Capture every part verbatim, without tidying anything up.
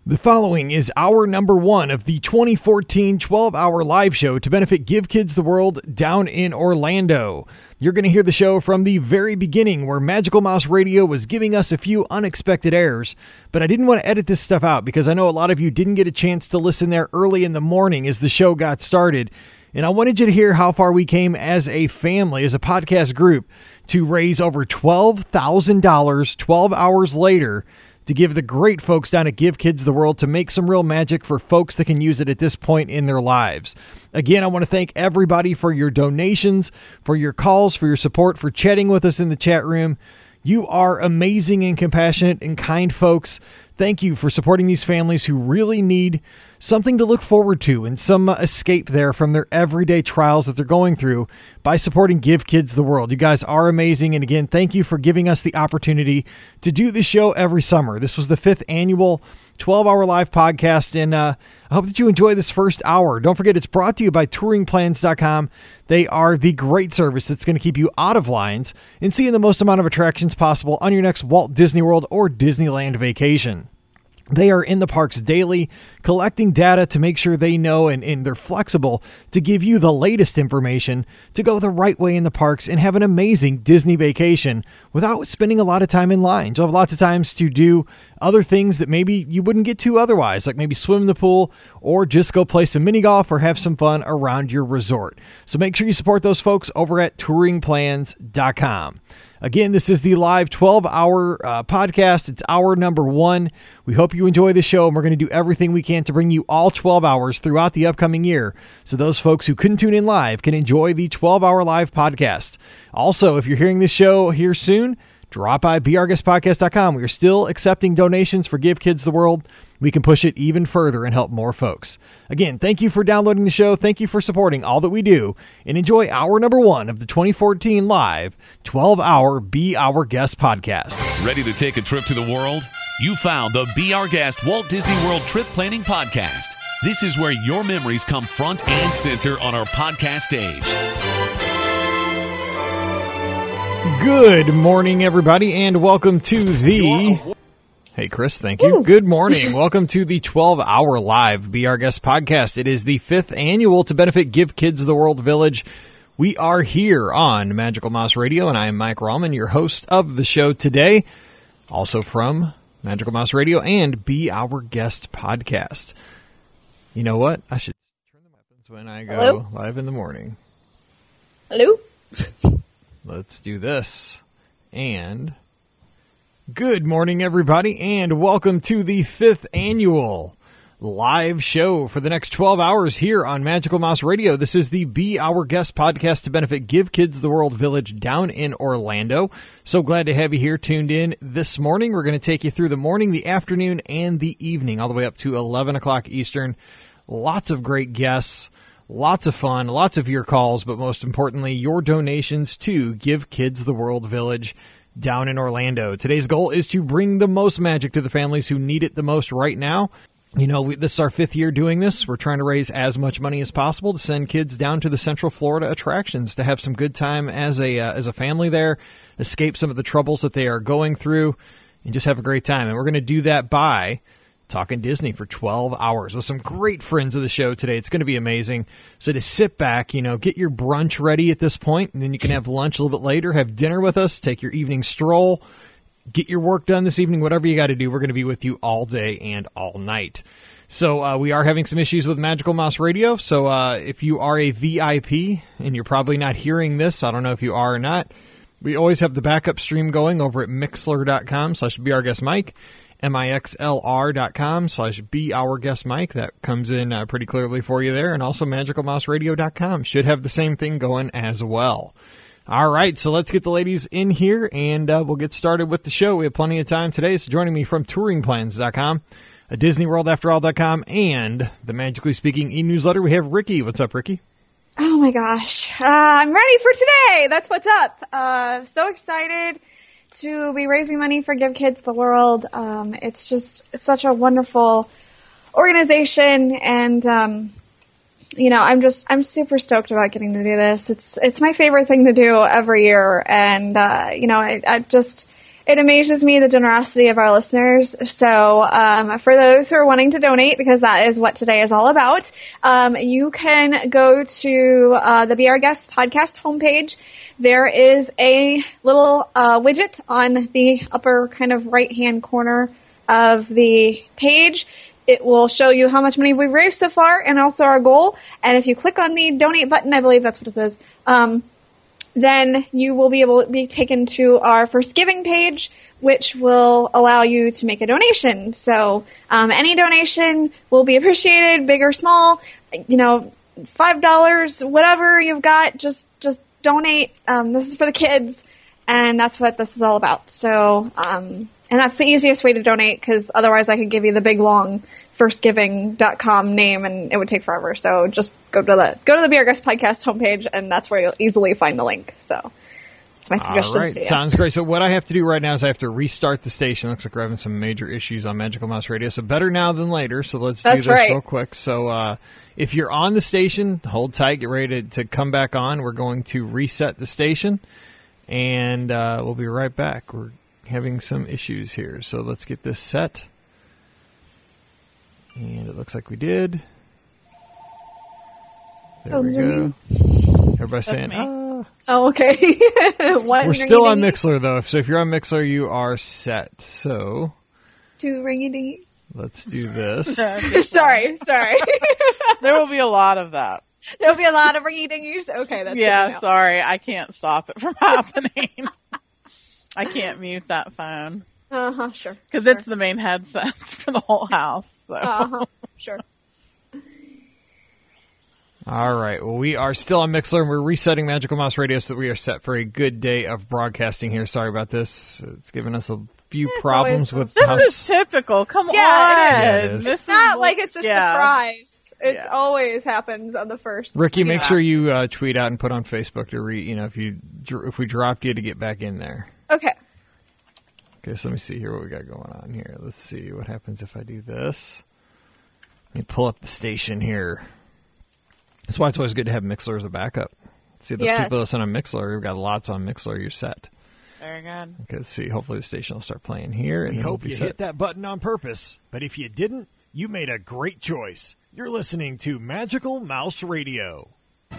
The following is hour number one of the twenty fourteen twelve-hour live show to benefit Give Kids the World down in Orlando. You're going to hear the show from the very beginning where Magical Mouse Radio was giving us a few unexpected errors, but I didn't want to edit this stuff out because I know a lot of you didn't get a chance to listen there early in the morning as the show got started. And I wanted you to hear how far we came as a family, as a podcast group, to raise over twelve thousand dollars twelve hours later to give the great folks down at Give Kids the World to make some real magic for folks that can use it at this point in their lives. Again, I want to thank everybody for your donations, for your calls, for your support, for chatting with us in the chat room. You are amazing and compassionate and kind folks. Thank you for supporting these families who really need something to look forward to and some uh, escape there from their everyday trials that they're going through by supporting Give Kids the World. You guys are amazing. And again, thank you for giving us the opportunity to do this show every summer. This was the fifth annual twelve-hour live podcast, and uh, I hope that you enjoy this first hour. Don't forget, it's brought to you by touring plans dot com. They are the great service that's going to keep you out of lines and seeing the most amount of attractions possible on your next Walt Disney World or Disneyland vacation. They are in the parks daily, collecting data to make sure they know, and, and they're flexible to give you the latest information to go the right way in the parks and have an amazing Disney vacation without spending a lot of time in line. You'll have lots of times to do other things that maybe you wouldn't get to otherwise, like maybe swim in the pool or just go play some mini golf or have some fun around your resort. So make sure you support those folks over at touring plans dot com. Again, this is the live twelve-hour uh, podcast. It's hour number one. We hope you enjoy the show, and we're going to do everything we can to bring you all twelve hours throughout the upcoming year so those folks who couldn't tune in live can enjoy the twelve-hour live podcast. Also, if you're hearing this show here soon, drop by be our guest podcast dot com. We are still accepting donations for Give Kids the World. We can push it even further and help more folks. Again, thank you for downloading the show. Thank you for supporting all that we do. And enjoy hour number one of the twenty fourteen live twelve-hour Be Our Guest podcast. Ready to take a trip to the world? You found the Be Our Guest Walt Disney World Trip Planning Podcast. This is where your memories come front and center on our podcast stage. Good morning, everybody, and welcome to the... Hey, Chris, thank you. Ooh. Good morning. Welcome to the twelve-hour live Be Our Guest podcast. It is the fifth annual to benefit Give Kids the World Village. We are here on Magical Mouse Radio, and I am Mike Rallman, your host of the show today, also from Magical Mouse Radio and Be Our Guest podcast. You know what? I should turn the weapons when I go Hello? live in the morning. Hello? Let's do this. And... good morning, everybody, and welcome to the fifth annual live show for the next twelve hours here on Magical Mouse Radio. This is the Be Our Guest podcast to benefit Give Kids the World Village down in Orlando. So glad to have you here tuned in this morning. We're going to take you through the morning, the afternoon, and the evening, all the way up to eleven o'clock Eastern. Lots of great guests, lots of fun, lots of your calls, but most importantly, your donations to Give Kids the World Village down in Orlando. Today's goal is to bring the most magic to the families who need it the most right now. You know, we, this is our fifth year doing this. We're trying to raise as much money as possible to send kids down to the Central Florida attractions to have some good time as a uh, as a family there, escape some of the troubles that they are going through, and just have a great time. And we're going to do that by talking Disney for twelve hours with some great friends of the show today. It's going to be amazing. So to sit back, you know, get your brunch ready at this point, and then you can have lunch a little bit later, have dinner with us, take your evening stroll, get your work done this evening, whatever you got to do. We're going to be with you all day and all night. So uh, we are having some issues with Magical Mouse Radio. So uh, if you are a V I P and you're probably not hearing this, I don't know if you are or not, we always have the backup stream going over at mixler dot com slash be our guest Mike. mixlr dot com slash be our guest Mike. That comes in uh, pretty clearly for you there. And also magical mouse radio dot com should have the same thing going as well. All right, so let's get the ladies in here, and uh, we'll get started with the show. We have plenty of time today. So joining me from touring plans dot com, a disney world after all dot com, and the Magically Speaking e-newsletter, we have Ricky. What's up, Ricky? Oh, my gosh. Uh, I'm ready for today. That's what's up. Uh, so excited to be raising money for Give Kids the World. Um, it's just such a wonderful organization, and um, you know, I'm just I'm super stoked about getting to do this. It's it's my favorite thing to do every year, and uh, you know, I, I just it amazes me the generosity of our listeners. So um, for those who are wanting to donate, because that is what today is all about, um, you can go to uh, the Be Our Guest podcast homepage. There is a little uh, widget on the upper kind of right-hand corner of the page. It will show you how much money we've raised so far and also our goal. And if you click on the donate button, I believe that's what it says, um, then you will be able to be taken to our first giving page, which will allow you to make a donation. So um, any donation will be appreciated, big or small. You know, five dollars, whatever you've got, just just donate. Um, this is for the kids, and that's what this is all about. So, um, and that's the easiest way to donate, because otherwise I could give you the big long first giving dot com name and it would take forever. So just go to the go to the Be Our Guest podcast homepage, and that's where you'll easily find the link. So that's my suggestion. All right, to you. Sounds great. So what I have to do right now is I have to restart the station. Looks like we're having some major issues on Magical Mouse Radio. So better now than later. So let's That's do this right. real quick. So uh, if you're on the station, hold tight. Get ready to, to come back on. We're going to reset the station, and uh, we'll be right back. We're having some issues here. So let's get this set. And it looks like we did. There Oh, we is there go. me? Everybody's saying, me. ah. Oh, okay. One We're still on ringy-dingy, Mixler, though. So if you're on Mixler, you are set. So Two ringy dingies. let's do this. sorry, sorry. There will be a lot of that. There'll be a lot of ringy dingies. Okay, that's good to Yeah, know. sorry. I can't stop it from happening. I can't mute that phone. Uh huh. Sure. Because sure. it's the main headsets for the whole house. So. Uh huh. Sure. All right. Well, we are still on Mixler, and we're resetting Magical Mouse Radio so that we are set for a good day of broadcasting here. Sorry about this. It's given us a few It's problems always with This how is typical. Come Yeah, on. it is. Yeah, it is. This It's not is- like it's a yeah. surprise. It Yeah. always happens on the first. Ricky, make Yeah. sure you uh, tweet out and put on Facebook to re. You know, if you dr- if we dropped you to get back in there. Okay. Okay, so let me see here what we got going on here. Let's see what happens if I do this. Let me pull up the station here. That's why it's always good to have Mixler as a backup. See, those Yes. people that listen on Mixler, we've got lots on Mixler, you're set. Very good. Okay, let's see. Hopefully the station will start playing here. And We then we'll hope be you set. hit that button on purpose, but if you didn't, you made a great choice. You're listening to Magical Mouse Radio.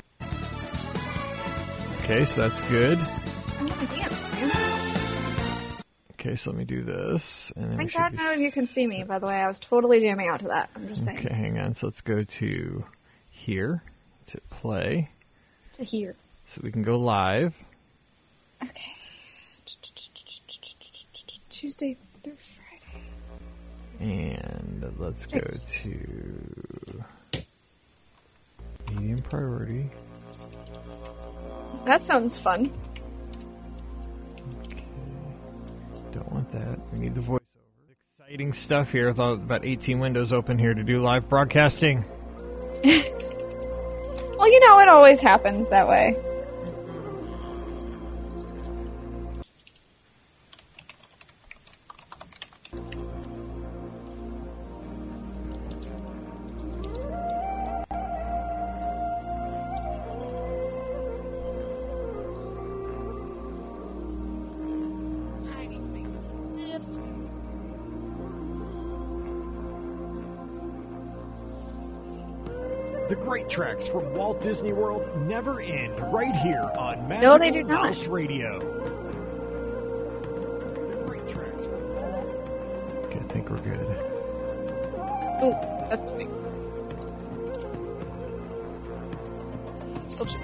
Okay, so that's good. I'm gonna dance, man. Okay, so let me do this. And then we Thank should God be no s- you can see me, by the way. I was totally jamming out to that. I'm just saying. Okay, hang on. So let's go to here. Let's hit play. To hear. So we can go live. Okay. Tuesday through Friday. And let's go Thanks. to medium priority. That sounds fun. Okay. Don't want that. We need the voiceover. Exciting stuff here with all, about eighteen windows open here to do live broadcasting. Well, you know, it always happens that way. The great tracks from Walt Disney World never end right here on Magical No, they do not. Mouse Radio. The great tracks from Walt Okay, I think we're good. Ooh, that's too big. Still chicken.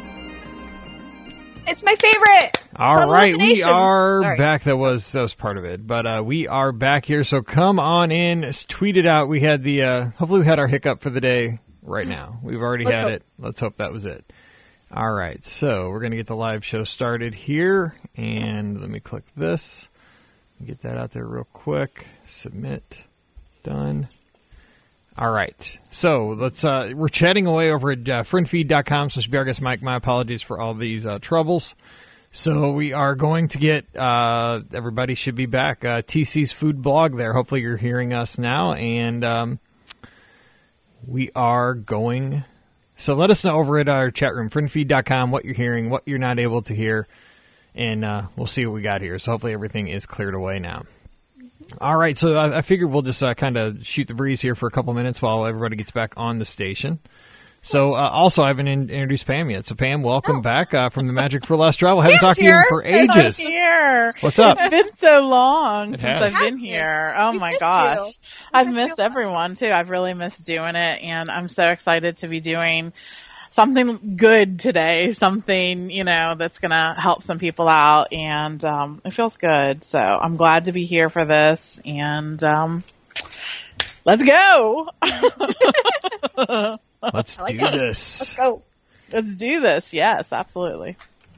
It's my favorite. All Love right, we Eliminations. are Sorry. back. That was that was part of it, but uh, we are back here. So come on in, s- tweet it out. We had the uh, hopefully we had our hiccup for the day right now. We've already Let's had hope. it. Let's hope that was it. All right, so we're gonna get the live show started here, and let me click this. Get that out there real quick. Submit. Done. All right. So let's. Uh, we're chatting away over at uh, friendfeed dot com slash Bjargus Mike. My apologies for all these uh, troubles. So we are going to get. Uh, everybody should be back. Uh, T C's food blog there. Hopefully you're hearing us now, and um, we are going. So let us know over at our chat room, friendfeed dot com, what you're hearing, what you're not able to hear. and uh, we'll see what we got here. So hopefully everything is cleared away now. All right, so I, I figured we'll just uh, kind of shoot the breeze here for a couple minutes while everybody gets back on the station. So uh, also, I haven't in- introduced Pam yet. So Pam, welcome oh. back uh, from the Magic for Less Travel. Haven't Pam's talked to you here. for ages. I'm here. What's up? It's been so long It since has. I've been It has here. Oh We've my missed gosh. you. We've I've missed missed you. everyone too. I've really missed doing it, and I'm so excited to be doing something good today, something, you know, that's going to help some people out, and um, it feels good. So I'm glad to be here for this, and um, let's go. Let's I like do it. this. Let's go. Let's do this. Yes, absolutely.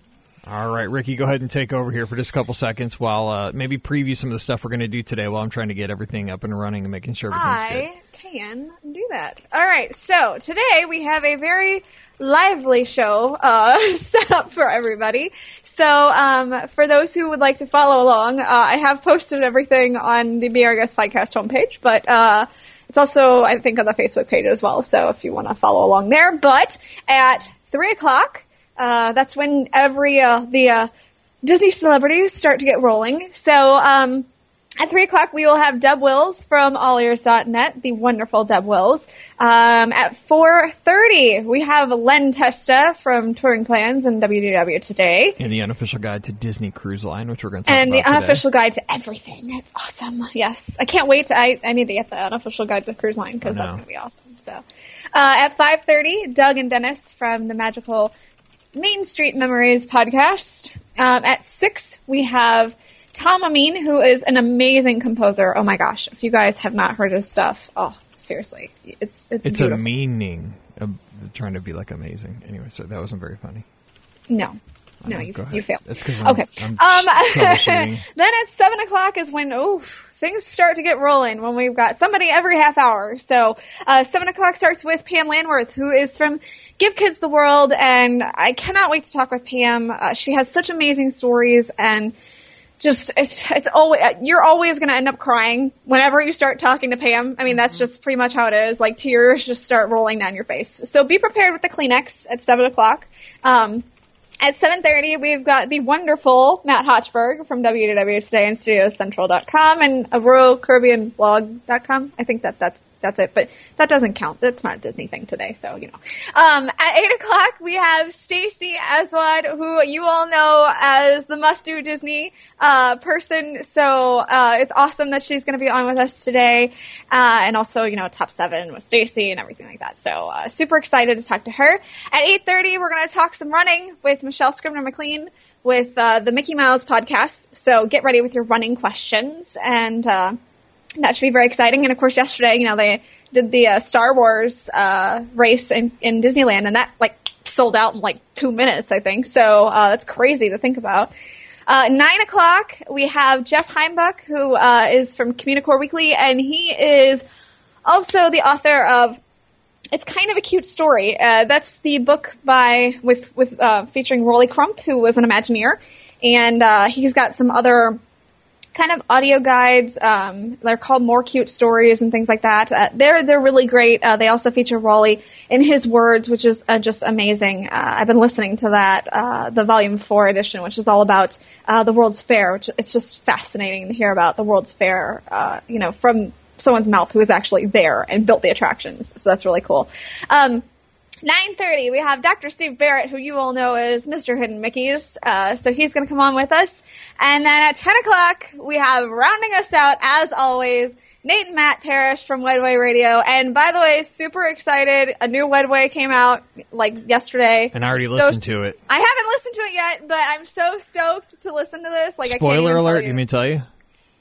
All right, Ricky, go ahead and take over here for just a couple seconds while uh, maybe preview some of the stuff we're going to do today while I'm trying to get everything up and running and making sure everything's I can do that. All right, so today we have a very lively show uh, set up for everybody. So um, for those who would like to follow along, uh, I have posted everything on the Be Our Guest podcast homepage, but uh, it's also, I think, on the Facebook page as well, so if you want to follow along there. But at three o'clock, uh, that's when every uh, the uh, Disney celebrities start to get rolling. So um, at three o'clock, we will have Deb Wills from all ears dot net, the wonderful Deb Wills. Um, at four thirty, we have Len Testa from Touring Plans and W D W Today. good. And the unofficial guide to Disney Cruise Line, which we're going to talk And about the today. unofficial guide to everything. It's awesome. Yes. I can't wait. To, I, I need to get the unofficial guide to the cruise line because I know. that's going to be awesome. So, uh, at five thirty, Doug and Dennis from the Magical Main Street Memories podcast. Um, at six, we have Tom Amin, who is an amazing composer. Oh my gosh. If you guys have not heard his stuff, oh, seriously. It's, it's, It's a beautiful. meaning of trying to be like amazing. Anyway, so that wasn't very funny. No. I No, know, you, go ahead. you failed. That's because I'm, Okay. I'm Um, troubleshooting. then at seven o'clock is when, oh, things start to get rolling when we've got somebody every half hour. So, uh, seven o'clock starts with Pam Landworth, who is from Give Kids the World. And I cannot wait to talk with Pam. Uh, she has such amazing stories, and just, it's, it's always, you're always going to end up crying whenever you start talking to Pam. I mean, that's just pretty much how it is. Like, tears just start rolling down your face. So be prepared with the Kleenex at seven o'clock. Um, At seven thirty, we've got the wonderful Matt Hochberg from W D W Today and Studios Central dot com and a Royal Caribbean Blog dot com. I think that that's that's it, but that doesn't count. That's not a Disney thing today, so, you know. Um, at eight o'clock, we have Stacey Aswad, who you all know as the must-do Disney uh, person, so uh, it's awesome that she's going to be on with us today, uh, and also, you know, Top seven with Stacey and everything like that, so uh, super excited to talk to her. At eight thirty, we're going to talk some running with Michelle Scribner-McLean with uh, the Mickey Mouse podcast, so get ready with your running questions, and uh, that should be very exciting. And of course, yesterday, you know, they did the uh, Star Wars uh, race in, in Disneyland, and that like sold out in like two minutes, I think. So uh, that's crazy to think about. Uh, nine o'clock, we have Jeff Heimbuck, who uh, is from Communicore Weekly, and he is also the author of It's Kind of a Cute Story. Uh, that's the book by with with uh, featuring Rolly Crump, who was an Imagineer, and uh, he's got some other kind of audio guides. Um, they're called More Cute Stories and things like that. Uh, they're they're really great. Uh, they also feature Rolly in his words, which is uh, just amazing. Uh, I've been listening to that, uh, the Volume Four edition, which is all about uh, the World's Fair. Which it's just fascinating to hear about the World's Fair, uh, you know, from someone's mouth who was actually there and built the attractions. So that's really cool. Um, nine thirty, we have Doctor Steve Barrett, who you all know as Mister Hidden Mickeys. Uh, so he's going to come on with us. And then at ten o'clock, we have rounding us out, as always, Nate and Matt Parrish from Wedway Radio. And by the way, super excited. A new Wedway came out like yesterday. And I already So listened to it. I haven't listened to it yet, but I'm so stoked to listen to this. Like, I can't Spoiler even tell alert, you. you mean tell you?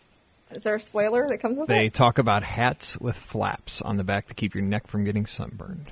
Is there a spoiler that comes with They it? talk about hats with flaps on the back to keep your neck from getting sunburned.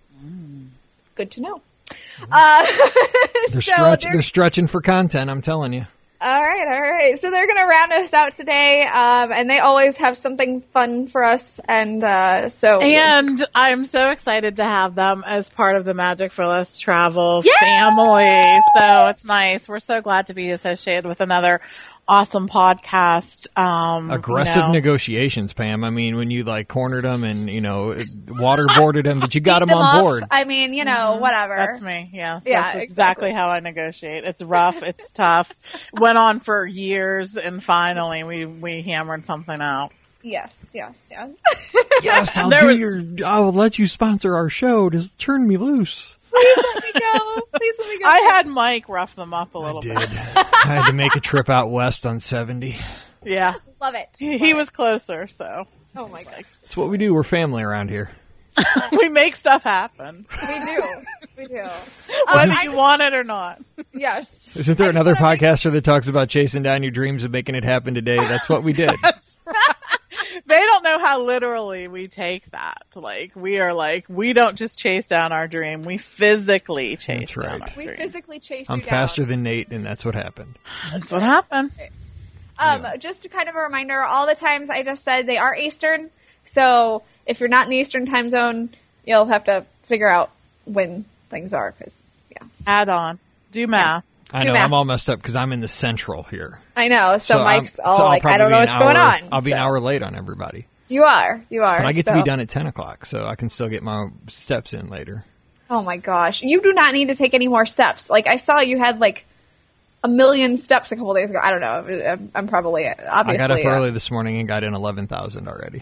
Good to know. Uh, They're, so stretch, they're- they're stretching for content, I'm telling you. All right, all right. So they're going to round us out today, um, and they always have something fun for us. And uh, so, And I'm so excited to have them as part of the Magic for Less Travel Yay! family. So it's nice. We're so glad to be associated with another awesome podcast. Um, Aggressive you know. negotiations, Pam. I mean, when you like cornered them and, you know, waterboarded them, but you got Beat them on up. board. I mean, you know, whatever. That's me. Yes. Yeah, That's exactly, exactly. how I negotiate. It's rough. It's tough. Went on for years, and finally we, we hammered something out. Yes, yes, yes. Yes, I'll There do was- your. I'll let you sponsor our show. Just turn me loose. Please let me go. Please let me go. I had Mike rough them up a little Did bit. I had to make a trip out west on seventy? Yeah. Love it. He, Love he it. was closer, so Oh my god. That's what we do. We're family around here. we make stuff happen, We do. We do. Um, whether I you just- want it or not. Yes. Isn't there I just another wanna make- podcaster that talks about chasing down your dreams and making it happen today? That's what we did. That's right. They don't know how literally we take that. Like, we are like, we don't just chase down our dream. We physically chase That's down right. our We dream. physically chase I'm you down. faster than Nate, and that's what happened. That's what happened. Um, Yeah. Just to kind of a reminder, all the times I just said they are Eastern. So if you're not in the Eastern time zone, you'll have to figure out when things are. Because yeah, Add on. Do math. I Do know, math. I'm all messed up because I'm in the central here. I know. So, I'm- Mike's all so I'll like, I probably don't know be an what's going hour- on. I'll be So- an hour late on everybody. You are. You are. But I get to so- be done at ten o'clock, so I can still get my steps in later. Oh my gosh. You do not need to take any more steps. Like, I saw you had like a million steps a couple days ago. I don't know. I'm, I'm probably, obviously. I got up uh, early this morning and got in eleven thousand already.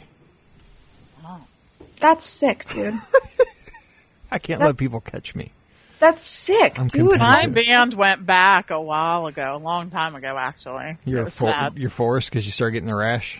That's sick, dude. I can't let That's- people catch me. That's sick, I'm dude. My competitive. band went back a while ago, a long time ago, actually. You're it a was for- sad. you're forced because you start getting the rash.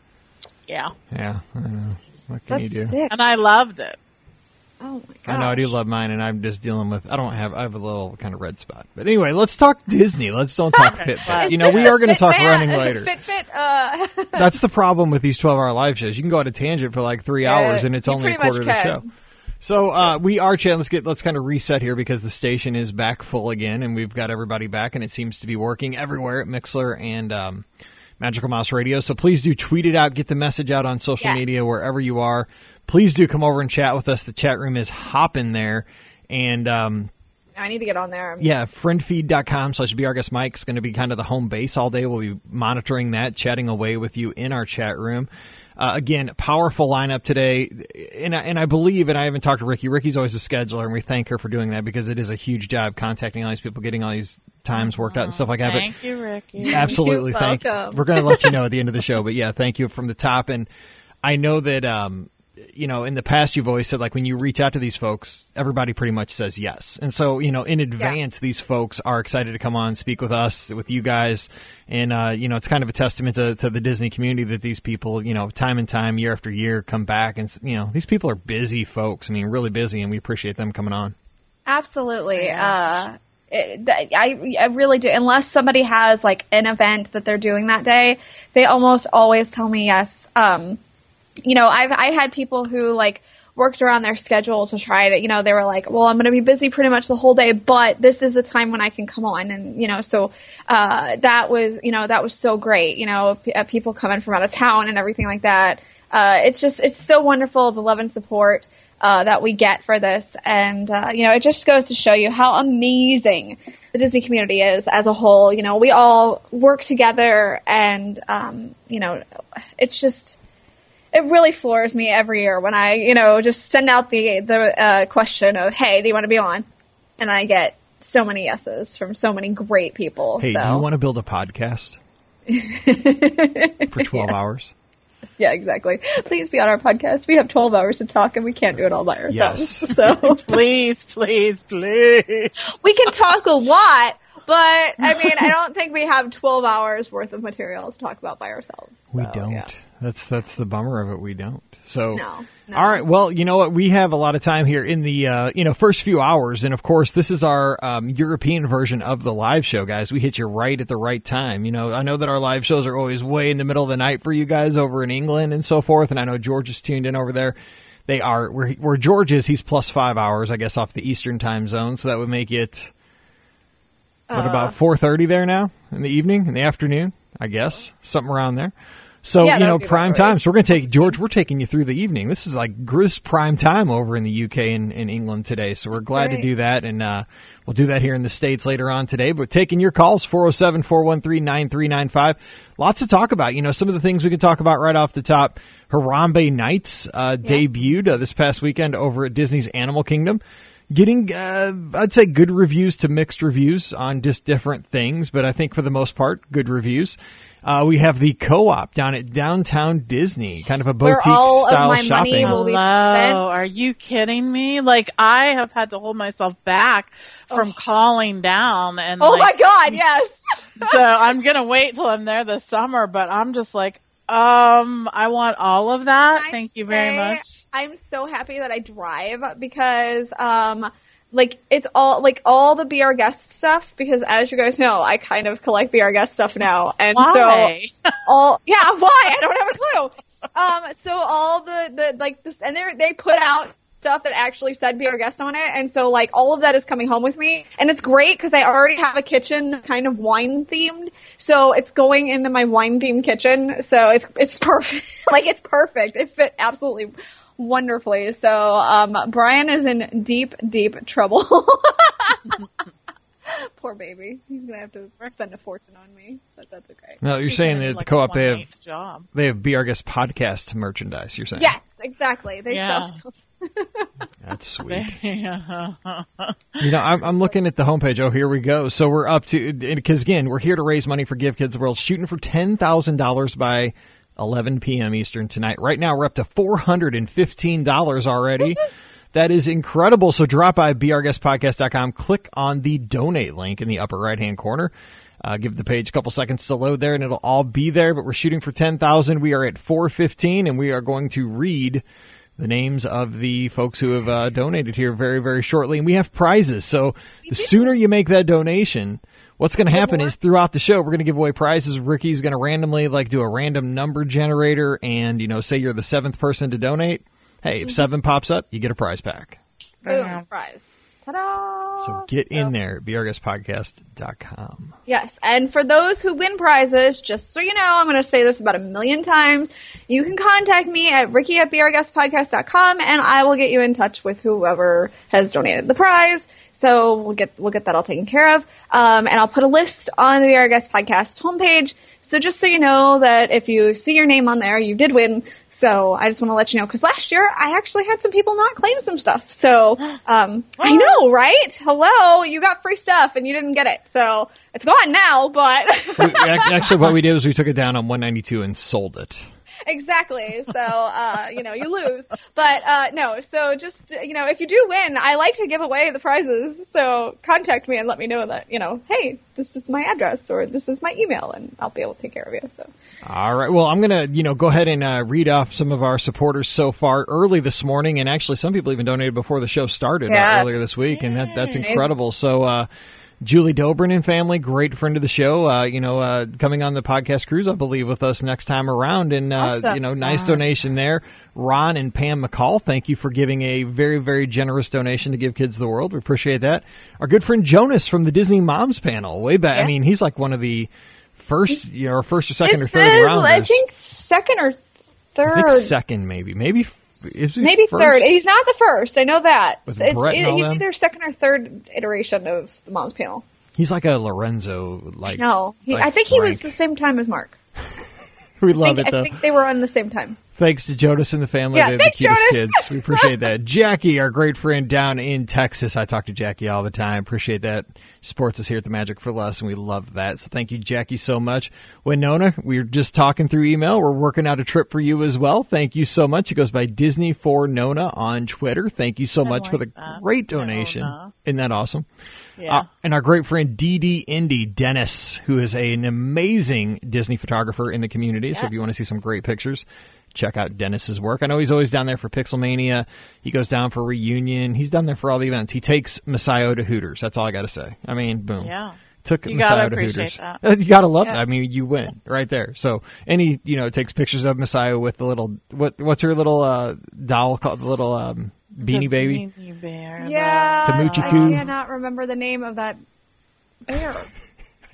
Yeah. Yeah, I know. What can That's you do? sick. And I loved it. Oh my gosh. I know I do love mine, and I'm just dealing with. I don't have. I have a little kind of red spot. But anyway, let's talk Disney. Let's don't talk Fitbit. Is You know, this we the are going to talk Fitbit- running later. Fitbit, uh, That's the problem with these twelve-hour live shows. You can go on a tangent for like three Yeah, hours, and it's you only a pretty much quarter of the can. show. So uh, we are, Chad. Let's get let's kind of reset here because the station is back full again, and we've got everybody back, and it seems to be working everywhere at Mixler and um, Magical Mouse Radio. So please do tweet it out, get the message out on social Yes. media wherever you are. Please do come over and chat with us. The chat room is hopping there, and um, I need to get on there. yeah, friendfeed.com slash brguestmike is going to be kind of the home base all day. We'll be monitoring that, chatting away with you in our chat room. Uh, again, powerful lineup today. And I, and I believe, and I haven't talked to Ricky. Ricky's always a scheduler, and we thank her for doing that because it is a huge job contacting all these people, getting all these times worked out and stuff like that. Thank you, Ricky. But absolutely, You're thank welcome. We're going to let you know at the end of the show. But yeah, thank you from the top. And I know that, um, you know, in the past, you've always said, like, when you reach out to these folks, everybody pretty much says yes. And so, you know, in advance, these folks are excited to come on, speak with us, with you guys. And, uh, you know, it's kind of a testament to, to the Disney community that these people, you know, time and time, year after year, come back. And, you know, these people are busy folks. I mean, really busy, and we appreciate them coming on. Absolutely. Uh, it, th- I, I really do. Unless somebody has like an event that they're doing that day, they almost always tell me yes. Um, you know, I've I had people who like worked around their schedule to try to, you know, they were like, well, I'm going to be busy pretty much the whole day, but this is the time when I can come on. And, you know, so uh, that was, you know, that was so great, you know, p- uh, people coming from out of town and everything like that. Uh, it's just, it's so wonderful, the love and support uh, that we get for this. And, uh, you know, it just goes to show you how amazing the Disney community is as a whole. You know, we all work together and, um, you know, it's just, it really floors me every year when I, you know, just send out the the uh, question of, "Hey, do you want to be on?" And I get so many yeses from so many great people. Hey, so do you want to build a podcast for twelve hours? yeah, exactly. Please be on our podcast. We have twelve hours to talk, and we can't do it all by ourselves. Yes. So Please, please, please. we can talk a lot, but I mean, I don't think we have twelve hours worth of material to talk about by ourselves. We So, don't. yeah. That's that's the bummer of it. We don't. So, No, no. all right. Well, you know what? We have a lot of time here in the uh, you know first few hours, and of course, this is our um, European version of the live show, guys. We hit you right at the right time. You know, I know that our live shows are always way in the middle of the night for you guys over in England and so forth, and I know George is tuned in over there. They are where where George is. He's plus five hours, I guess, off the Eastern time zone, so that would make it what Uh. about four thirty there now in the evening, in the afternoon, I guess, something around there. So, Yeah, you that know, would be prime my time. choice. So we're going to take, George, we're taking you through the evening. This is like Gris prime time over in the U K and in England today. So we're That's glad right. to do that. And uh, we'll do that here in the States later on today. But taking your calls, four oh seven, four one three, nine three nine five. Lots to talk about. You know, some of the things we can talk about right off the top. Harambe Nights uh, debuted uh, this past weekend over at Disney's Animal Kingdom. Getting, uh, I'd say, good reviews to mixed reviews on just different things, but I think for the most part, good reviews. Uh, we have the Co-op down at Downtown Disney, kind of a Where boutique all of style my shopping. money will be Hello, spent. are you kidding me? Like, I have had to hold myself back from calling down, and Oh like, my God, yes. so I'm gonna wait till I'm there this summer. But I'm just like, um, I want all of that. Can I Thank you very say much. I'm so happy that I drive because, um, like it's all like all the Be Our Guest stuff. Because as you guys know, I kind of collect Be Our Guest stuff now, and Why? so all yeah, why I don't have a clue. Um, so all the the like this, and they they put out stuff that actually said Be Our Guest on it, and so like all of that is coming home with me, and it's great because I already have a kitchen that's kind of wine themed, so it's going into my wine themed kitchen, so it's it's perfect. Like it's perfect. It fit absolutely wonderfully. So um, Brian is in deep, deep trouble. Poor baby. He's gonna have to spend a fortune on me, but that's okay. No, you're saying that at the Like Co-op a they have one-eighth job. they have Be Our Guest podcast merchandise. You're saying Yes, exactly. They Yeah. sell. that's sweet. Yeah. You know, I'm, I'm looking at the homepage. Oh, here we go. So we're up to, because again, we're here to raise money for Give Kids the World, shooting for ten thousand dollars by eleven p.m. Eastern tonight. Right now, we're up to four hundred fifteen dollars already. That is incredible. So drop by be our guest podcast dot com, click on the donate link in the upper right-hand corner. Uh, give the page a couple seconds to load there, and it'll all be there. But we're shooting for ten thousand dollars. We are at four fifteen, and we are going to read the names of the folks who have uh, donated here very, very shortly. And we have prizes. So the sooner you make that donation, what's going to happen is throughout the show, we're going to give away prizes. Ricky's going to randomly like do a random number generator. And, you know, say you're the seventh person to donate. Hey, if seven pops up, you get a prize pack. Boom, prize. Ta-da! So get in there at be our guest podcast dot com. Yes, and for those who win prizes, just so you know, I'm going to say this about a million times, you can contact me at ricky at be our guest podcast dot com, and I will get you in touch with whoever has donated the prize. So we'll get we'll get that all taken care of, um, and I'll put a list on the Be Our Guest podcast homepage. So just so you know that if you see your name on there, you did win. So I just want to let you know, because last year I actually had some people not claim some stuff. So um, I know, right? Hello, you got free stuff and you didn't get it. So it's gone now, but We- Actually, what we did was we took it down on one ninety-two and sold it. exactly. So, uh, you know, you lose. But uh, no, so just, you know, if you do win, I like to give away the prizes. So contact me and let me know that, you know, hey, this is my address or this is my email, and I'll be able to take care of you. So. All right. Well, I'm going to, you know, go ahead and uh, read off some of our supporters so far early this morning. And actually, some people even donated before the show started uh, Yes. earlier this week. And that, that's Yay. incredible. So, uh, Julie Dobrin and family, great friend of the show, uh, you know, uh, coming on the podcast cruise, I believe, with us next time around. And, uh, Awesome. you know, nice donation there. Ron and Pam McCall, thank you for giving a very, very generous donation to Give Kids the World. We appreciate that. Our good friend Jonas from the Disney Moms panel, way back. Yeah. I mean, he's like one of the first, you know, or first or second It or third says, rounders. I think second or third. I think second, maybe. Maybe f- is he Maybe first? third. He's not the first. I know that. With It's, Brett and all he's them? either second or third iteration of the Moms panel. He's like a Lorenzo, like. No, he, like I think he was rank. the same time as Mark. We I love think, it though. I think they were on the same time. Thanks to Jonas and the family. Yeah, They're thanks, the cutest Jonas. kids. We appreciate that. Jackie, our great friend down in Texas. I talk to Jackie all the time. Appreciate that. Supports us here at the Magic for Less, and we love that. So thank you, Jackie, so much. Winona, we were just talking through email. We're working out a trip for you as well. Thank you so much. It goes by Disney for Nona on Twitter. Thank you so much for the that. great donation. Nona. Isn't that awesome? Yeah. Uh, and our great friend D D Indy Dennis, who is a, an amazing Disney photographer in the community. So if you want to see some great pictures, check out Dennis's work. I know he's always down there for Pixelmania. He goes down for Reunion. He's down there for all the events. He takes Messiah to Hooters. That's all I got to say. I mean, boom. Yeah. Took You Messiah gotta to appreciate Hooters. that. Uh, You gotta love Yes. that. I mean, you win right there. So, and he, you know, takes pictures of Messiah with the little what? What's her little uh, doll called? The little um, Beanie The Baby. Beanie Bear. Yeah, Tamuchi I Ku. cannot remember the name of that bear.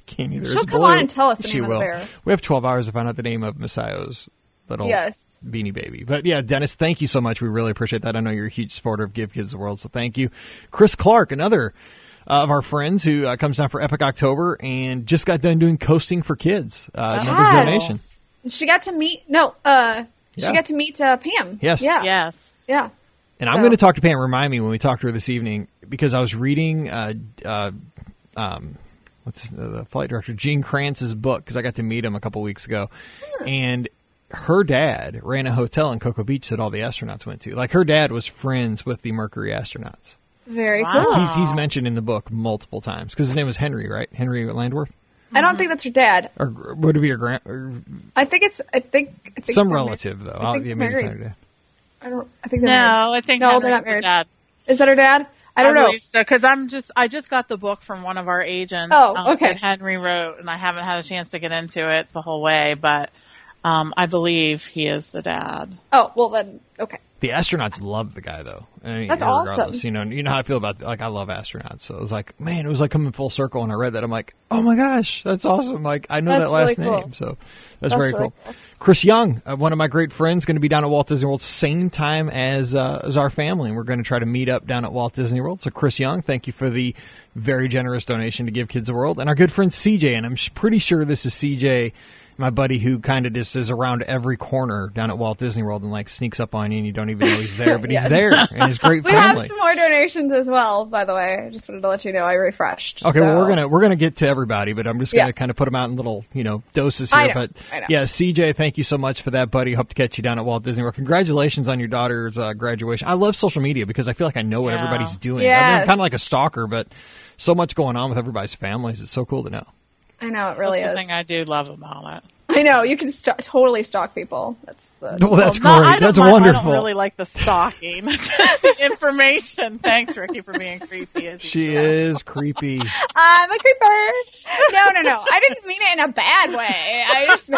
can't either. She'll It's come blue. on and tell us the She name of will. the bear. We have twelve hours to find out the name of Masayo's little Yes. beanie baby. But yeah, Dennis, thank you so much. We really appreciate that. I know you're a huge supporter of Give Kids the World, so thank you. Chris Clark, another uh, of our friends who uh, comes down for Epic October and just got done doing Coasting for Kids. Uh, another donation. Yes. She got to meet, no, uh, Yeah. she got to meet uh, Pam. Yes. Yeah. Yes. Yeah. And I'm So- going to talk to Pam. Remind me when we talk to her this evening, because I was reading uh, uh, um, what's his, uh, the flight director Gene Kranz's book, because I got to meet him a couple weeks ago, and her dad ran a hotel in Cocoa Beach that all the astronauts went to. Like her dad was friends with the Mercury astronauts. Very Wow. cool. He's he's mentioned in the book multiple times because his name was Henry, right? Henry Landworth, I don't think that's her dad. or would it be your grand? Or I think it's, I think, I think some they're relative mar- though. I I'll, think yeah, they're maybe it's married. not her dad. I don't, I think they're married. No, I think No, Henry's they're not the married. dad. Is that her dad? I don't know. So, because I'm just, I just got the book from one of our agents. Oh, um, okay. That Henry wrote, and I haven't had a chance to get into it the whole way, but um, I believe he is the dad. Oh, well then, okay. The astronauts love the guy, though. I mean, That's regardless, awesome. You know, you know how I feel about like I love astronauts. So it was like, man, it was like coming full circle. When I read that, I'm like, oh my gosh, that's awesome! Like I know That's that last really cool. name, so that's, That's very really cool. cool. Chris Young, uh, one of my great friends, going to be down at Walt Disney World same time as uh, as our family, and we're going to try to meet up down at Walt Disney World. So Chris Young, thank you for the very generous donation to Give Kids the World, and our good friend C J, and I'm sh- pretty sure this is C J. My buddy who kind of just is around every corner down at Walt Disney World and like sneaks up on you and you don't even know he's there, but he's Yes. there and his great We family. have some more donations as well, by the way. I just wanted to let you know I refreshed. Okay, so. well we're gonna we're gonna get to everybody, but I'm just gonna Yes. kind of put them out in little you know doses here. I know, but I know. yeah, C J, thank you so much for that, buddy. Hope to catch you down at Walt Disney World. Congratulations on your daughter's uh, graduation. I love social media because I feel like I know what Yeah. everybody's doing. Yes. I'm kind of like a stalker, but so much going on with everybody's families. It's so cool to know. I know, it really That's is. the thing I do love about it. I know, you can st- totally stalk people. That's the... Well, that's Well, no, I great. don't That's mind- wonderful. I don't really like the stalking. the information. Thanks, Ricky, for being creepy. As She usual. is creepy. I'm a creeper. No, no, no. I didn't mean it in a bad way. I just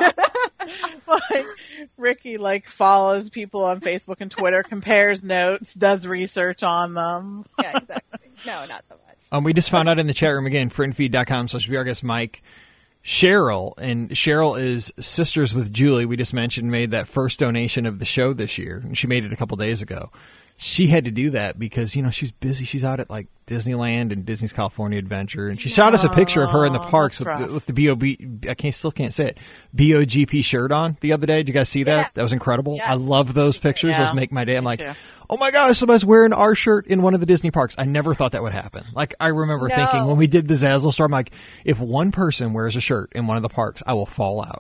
Like, Ricky like follows people on Facebook and Twitter, compares notes, does research on them. Yeah, exactly. No, not so much. Um, we just found out in the chat room again, friendfeed.com slash be our guest Mike. Cheryl, and Cheryl is sisters with Julie. We just mentioned made that first donation of the show this year, and she made it a couple days ago. She had to do that because, you know, she's busy. She's out at, like, Disneyland and Disney's California Adventure, and she shot us a picture of her in the parks with that's the, rough. with the B O B, I can't, still can't say it, B O G P shirt on the other day. Did you guys see that? Yes. That was incredible. I Yes. love those pictures. Yeah. Those make my day. I'm Me like, too. oh my gosh, somebody's wearing our shirt in one of the Disney parks. I never thought that would happen. Like, I remember No. thinking when we did the Zazzle store, I'm like, if one person wears a shirt in one of the parks, I will fall out.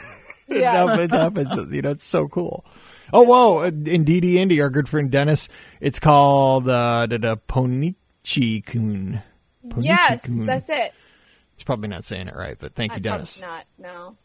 It Yes. happens, it happens. You know, it's so cool. Oh, whoa. In D D Indy, our good friend Dennis, it's called uh, the, the Ponichi-kun. Ponichi-kun. Yes, that's it. It's probably not saying it right, but thank you, I Dennis. Not, no.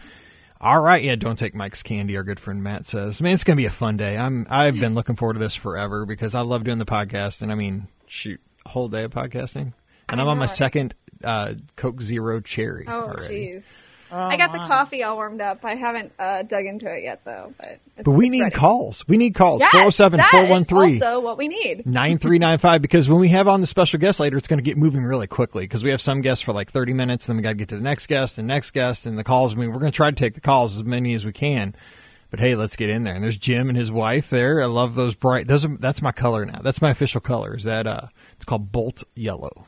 All right, yeah, don't take Mike's candy, our good friend Matt says. Man, it's going to be a fun day. I'm, I've been looking forward to this forever because I love doing the podcast, and I mean, shoot, a whole day of podcasting. And I'm on my second uh, Coke Zero Cherry Oh, already. jeez. Oh, I got the wow. coffee all warmed up. I haven't uh, dug into it yet, though. But it's, But we it's need ready. calls. We need calls. Yes, four oh seven, four one three, that is also what we need. nine three nine five because when we have on the special guest later, it's going to get moving really quickly because we have some guests for like thirty minutes, then we got to get to the next guest and next guest and the calls. I mean, we're going to try to take the calls as many as we can. But hey, let's get in there. And there's Jim and his wife there. I love those bright. Those are, that's my color now. That's my official color. Is that uh, it's called Bolt Yellow.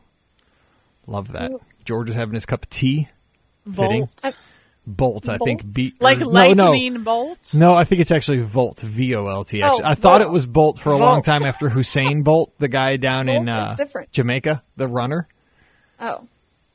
Love that. George is having his cup of tea. Fitting. Bolt. Bolt, I think. B- Like or- no, lightning no. bolt? No, I think it's actually Volt, V O L T. Actually, Oh, I thought Volt. it was Bolt for a long Volt. time after Hussein Bolt, the guy down in Volt is uh, different. Jamaica, the runner. Oh.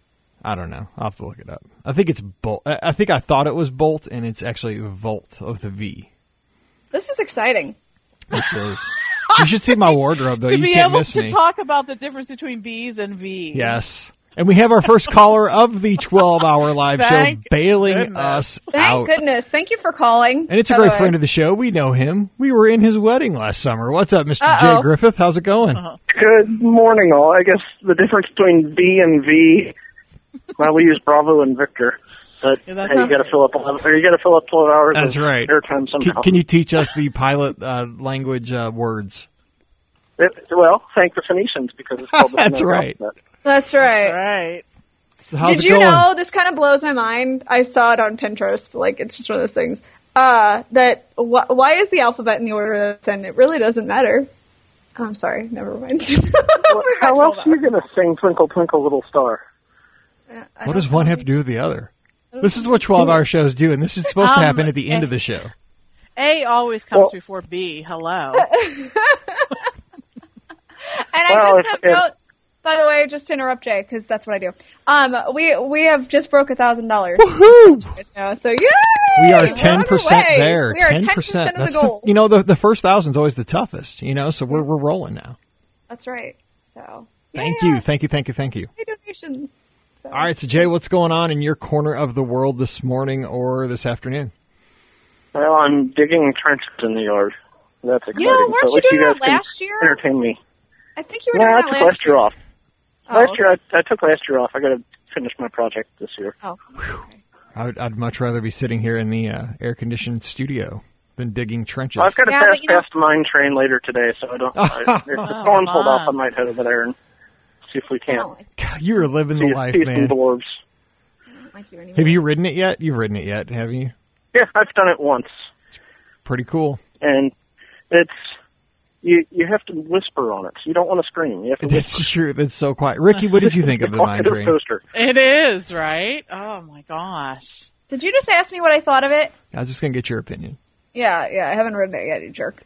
I don't know. I'll have to look it up. I think it's Bolt. I I think I thought it was Bolt, and it's actually Volt with a V. This is exciting. This is. You should see my wardrobe, though. To You be can't able miss to me. talk about the difference between B's and V's. Yes. And we have our first caller of the twelve-hour live show Thank bailing goodness. us Thank out. goodness. Thank you for calling. And it's a by the great way. friend of the show. We know him. We were in his wedding last summer. What's up, Mister Uh-oh. Jay Griffith? How's it going? Good morning, all. I guess the difference between B and V, well, we use Bravo and Victor. But Yeah, hey, that's- you got to fill up eleven, or you got to fill up twelve hours. That's of right. Airtime Can, somehow. can you teach us the pilot uh, language uh, words? It- well, thank the Phoenicians because it's called the That's Phoenician right. alphabet. That's right. Right. So how's Did it you going? know, this kind of blows my mind. I saw it on Pinterest. Like, it's just one of those things. Uh, that wh- why is the alphabet in the order that's in? It really doesn't matter. Oh, I'm sorry. Never mind. Well, how else are you going to sing Twinkle, Twinkle, Little Star? Yeah, I What don't does one know. have to do with the other? This is what twelve-hour shows do, and this is supposed to Um, happen at the end eh. of the show. A always comes Well- before B. Hello. And I Well, just if- have if- note, by the way, just to interrupt Jay, because that's what I do. Um, we we have just broke a thousand dollars. So yay! We are We're on ten our percent way. there. We are Ten ten percent. of the That's goal. the you know the the first thousand's always the toughest. You know, so we're we're rolling now. That's right. So Thank yeah, you, thank you, thank you, thank you. Pay donations. So. All right, so Jay, what's going on in your corner of the world this morning or this afternoon? Well, I'm digging trenches in the yard. That's exciting. You know, weren't So you at least doing guys that can last year? Entertain me. I think you were No, doing I that took last last year off. Oh, last okay. year, I, I took last year off. I got to finish my project this year. Oh, okay. I'd, I'd much rather be sitting here in the uh, air-conditioned studio than digging trenches. I've got a Yeah, but fast, you know- fast mine train later today, so I don't. I, if the Oh, storm's hold off, I fun. might head over there and see if we I can't don't like, God, you are living the see, life, see some man. dwarves. I don't like you anymore. Have you ridden it yet? You've ridden it yet, have you? Yeah, I've done it once, Pretty cool. and it's you. You have to whisper on it. You don't want to scream. You have to whisper. That's true. That's so quiet. Ricky, what did you think of the mine It's a train? coaster. It is, right? Oh my gosh. Did you just ask me what I thought of it? I was just gonna get your opinion. Yeah, yeah. I haven't ridden it yet, you jerk.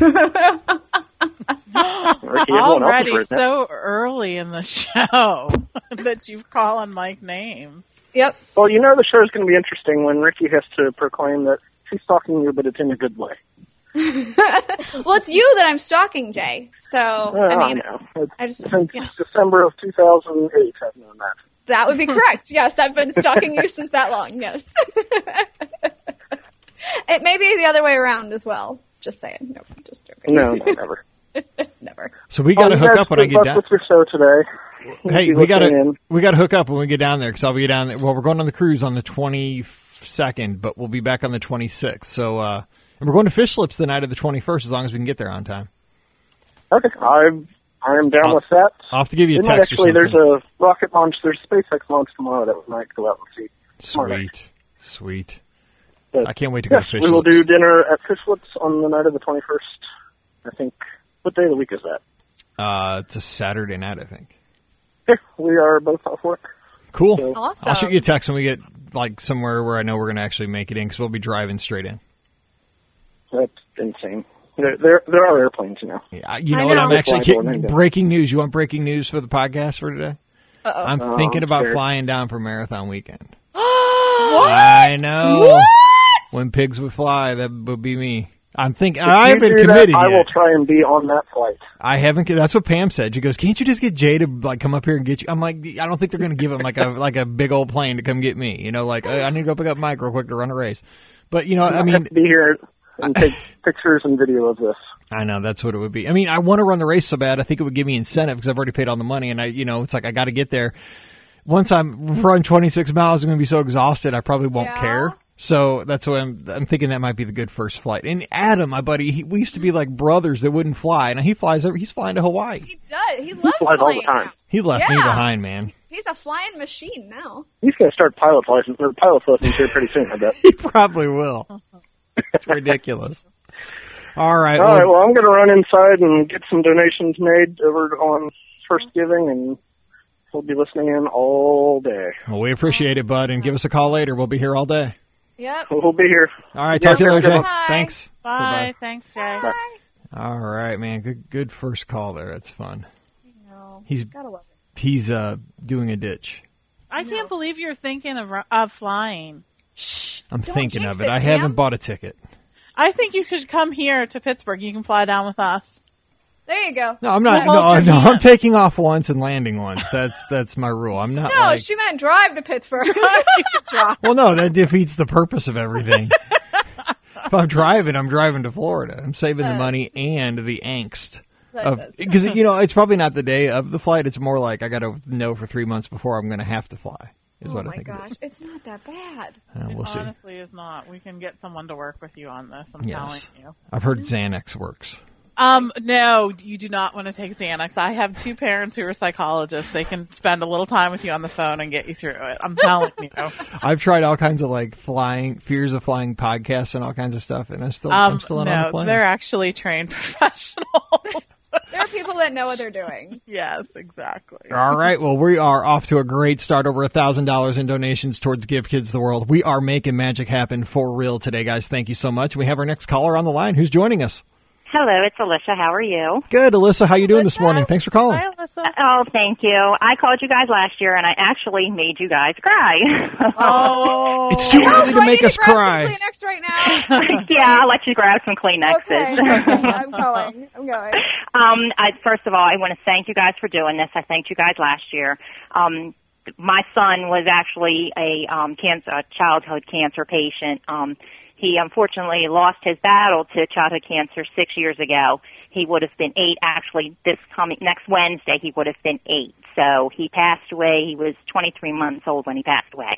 Ricky, everyone else has Already ridden it. so early in the show that you've calling Mike names. Yep. Well, you know the show is going to be interesting when Ricky has to proclaim that she's stalking you, but it's in a good way. Well, it's you that I'm stalking, Jay. So, Well, I mean, know. It's, I just- since yeah. December of two thousand eight, I've known that. that would be correct. Yes, I've been stalking you since that long. Yes. It may be the other way around as well. Just saying. Nope, just joking. No, no, never. Never. So we got to Oh, you hook guys up when I keep get up down. with your show today. Hey, Keep we got listening to we got to hook up when we get down there because I'll be down there. Well, we're going on the cruise on the twenty-second, but we'll be back on the twenty-sixth. So, uh, and we're going to Fish Lips the night of the twenty-first, as long as we can get there on time. in. Okay, I'm I am down I'll- with that. I'll have to give you a They might text or actually, something. there's a rocket launch. There's a SpaceX launch tomorrow that we might go out and see. Sweet, sweet. But, I can't wait to go yes, to Fish we will Lips. do dinner at Fish Lips on the night of the twenty-first. I think. What day of the week is that? Uh, it's a Saturday night, I think. Yeah, we are both off work. Cool. So- Awesome. I'll shoot you a text when we get like somewhere where I know we're going to actually make it in because we'll be driving straight in. That's insane. There, there, there are airplanes, you know. Yeah, you know I what? know. I'm actually Fly Orlando. breaking news. You want breaking news for the podcast for today? Uh-oh. I'm Oh, thinking I'm about scared. flying down for Marathon Weekend. What? I know. What? When pigs would fly, that would be me. I'm thinking. If I you haven't do that, committed I will yet. try and be on that flight. I haven't. That's what Pam said. She goes, "Can't you just get Jay to like come up here and get you?" I'm like, I don't think they're going to give him like a like a big old plane to come get me. You know, like I need to go pick up Mike real quick to run a race. But you know, I I mean, have to be here and take pictures and video of this. I know that's what it would be. I mean, I want to run the race so bad. I think it would give me incentive because I've already paid all the money, and I, you know, it's like I got to get there. Once I'm run twenty-six miles, I'm going to be so exhausted, I probably won't Yeah. care. So that's why I'm. I'm thinking that might be the good first flight. And Adam, my buddy, he, we used to be like brothers that wouldn't fly. Now he flies. every- He's flying to Hawaii. He does. He loves Flies all the flying time. now. He left me Yeah. behind, man. He's a flying machine now. He's going to start pilot license or pilot lessons here pretty soon, I bet. He probably will. It's ridiculous. All right. All well, right, well, I'm going to run inside and get some donations made over on First Giving, and we'll be listening in all day. well, we appreciate it, bud, and give us a call later. We'll be here all day. Yep. We'll be here. All right. Talk to you Yeah, later, Jay. bye. Thanks. Bye. Bye-bye. Thanks, Jay. Bye. All right, man. Good, good first call there. That's fun. No. He's Gotta love it. he's uh doing a ditch. I can't believe you're thinking of of flying. Shh. I'm Don't thinking jinx of it. I Pam. haven't bought a ticket. I think you should come here to Pittsburgh. You can fly down with us. There you go. No, I'm not. We'll No, hold your no, I'm hand. taking off once and landing once. That's that's my rule. I'm not No, like. she meant drive to Pittsburgh. Well, no, that defeats the purpose of everything. If I'm driving, I'm driving to Florida. I'm saving the money and the angst That of does. because you know it's probably not the day of the flight. It's more like I got to know for three months before I'm going to have to fly. Is Oh what I my think gosh, it is. it's not that bad. Uh, we'll it see. honestly is not. We can get someone to work with you on this. I'm Yes, telling you. I've heard Xanax works. Um, no, you do not want to take Xanax. I have two parents who are psychologists. They can spend a little time with you on the phone and get you through it. I'm telling you. I've tried all kinds of like flying, fears of flying podcasts and all kinds of stuff, and I still, Um, I'm still not no, on the plane. they're actually trained professionals. There are people that know what they're doing. Yes, exactly. All right. Well, we are off to a great start. Over a thousand dollars in donations towards Give Kids the World. We are making magic happen for real today, guys. Thank you so much. We have our next caller on the line. Who's joining us? Hello, it's Alicia. How are you? Good, Alyssa. How you doing this morning? Thanks for calling. Hi, Alyssa. Oh, thank you. I called you guys last year, and I actually made you guys cry. Oh, It's too early Do to I make need us to grab cry. some Kleenex right now? Yeah, I'll let you grab some Kleenexes. Okay, okay, I'm going. I'm going. Um, I, first of all, I want to thank you guys for doing this. I thanked you guys last year. Um, my son was actually a um, cancer, a childhood cancer patient. Um, he unfortunately lost his battle to childhood cancer six years ago. He would have been eight. Actually, this coming next Wednesday, he would have been eight. So he passed away. He was twenty-three months old when he passed away.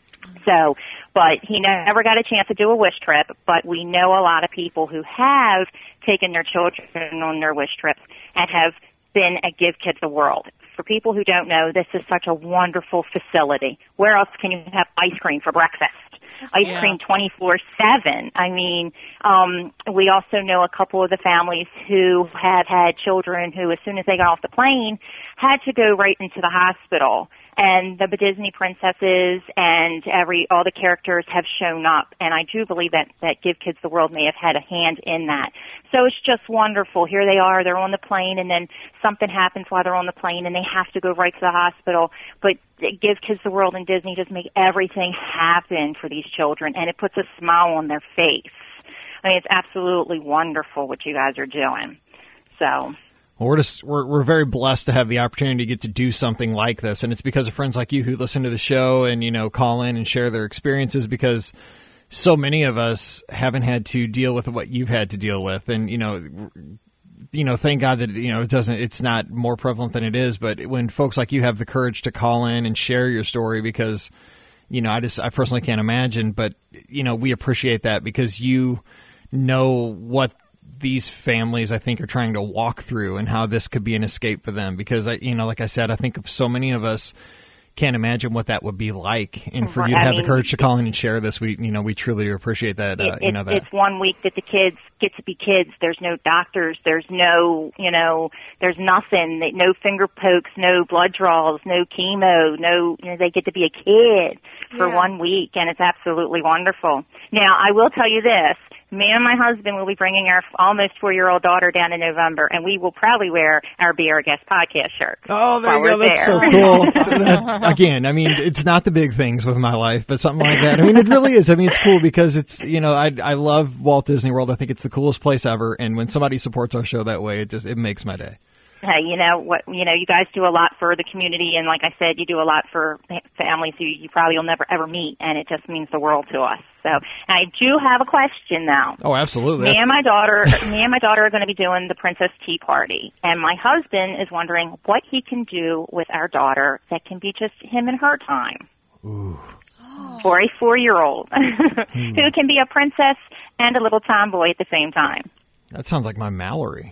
So, but he never got a chance to do a wish trip, but we know a lot of people who have taken their children on their wish trips and have been at Give Kids the World. For people who don't know, this is such a wonderful facility. Where else can you have ice cream for breakfast? Ice Yes. cream twenty-four seven. I mean, um, we also know a couple of the families who have had children who, as soon as they got off the plane, had to go right into the hospital. And the Disney princesses and every all the characters have shown up, and I do believe that that Give Kids the World may have had a hand in that. So it's just wonderful. Here they are, they're on the plane, and then something happens while they're on the plane, and they have to go right to the hospital. But Give Kids the World and Disney just make everything happen for these children, and it puts a smile on their face. I mean, it's absolutely wonderful what you guys are doing. So. Well, we're just we're we're very blessed to have the opportunity to get to do something like this, and it's because of friends like you who listen to the show and you know call in and share their experiences. Because so many of us haven't had to deal with what you've had to deal with, and you know, you know, thank God that you know it doesn't. It's not more prevalent than it is. But when folks like you have the courage to call in and share your story, because you know, I just I personally can't imagine, but you know, we appreciate that because you know what these families, I think, are trying to walk through and how this could be an escape for them. Because, I, you know, like I said, I think of so many of us can't imagine what that would be like. And for you to I have mean, the courage to call in and share this, we, you know, we truly do appreciate that. Uh, It, you know, that. It's one week that the kids get to be kids. There's no doctors. There's no, you know, there's nothing. No finger pokes, no blood draws, no chemo, no, you know, they get to be a kid for Yeah. one week, and it's absolutely wonderful. Now, I will tell you this. Me and my husband will be bringing our almost four-year-old daughter down in November, and we will probably wear our Be Our Guest podcast shirts. Oh, there while you go. we're That's there. so cool. So that- again, I mean, it's not the big things with my life, but something like that. I mean, it really is. I mean, it's cool because it's, you know, I I love Walt Disney World. I think it's the coolest place ever. And when somebody supports our show that way, it just, it makes my day. Hey, you know what? You know, you guys do a lot for the community, and like I said, you do a lot for families who you probably will never ever meet, and it just means the world to us. So, I do have a question now. Oh, absolutely. Me That's- and my daughter, me and my daughter are going to be doing the Princess Tea Party, and my husband is wondering what he can do with our daughter that can be just him and her time. Ooh. For a four-year-old who can be a princess and a little tomboy at the same time. That sounds like my Mallory.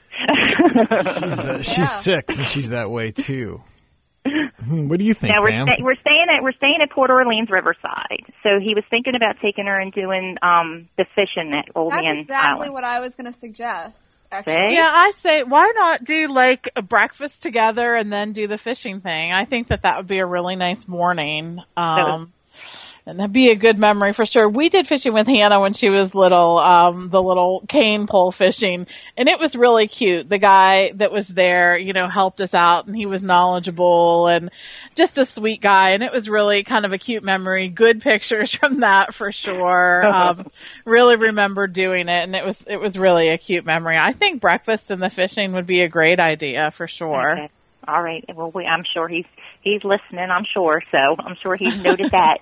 she's the, she's Yeah. six and she's that way too. Hmm, What do you think, Now we're Pam? sta- we're staying at we're staying at Port Orleans Riverside. So he was thinking about taking her and doing um the fishing at Old That's Man exactly Island. what I was going to suggest, actually. See? Yeah, I say, why not do like a breakfast together and then do the fishing thing? I think that that would be a really nice morning. Um, and that'd be a good memory for sure. We did fishing with Hannah when she was little, um, the little cane pole fishing, and it was really cute. The guy that was there, you know, helped us out, and he was knowledgeable and just a sweet guy, and it was really kind of a cute memory. Good pictures from that for sure. Um, really remember doing it, and it was, it was really a cute memory. I think breakfast and the fishing would be a great idea for sure. Okay. All right. Well, we, I'm sure he's he's listening. I'm sure. So I'm sure he's noted that.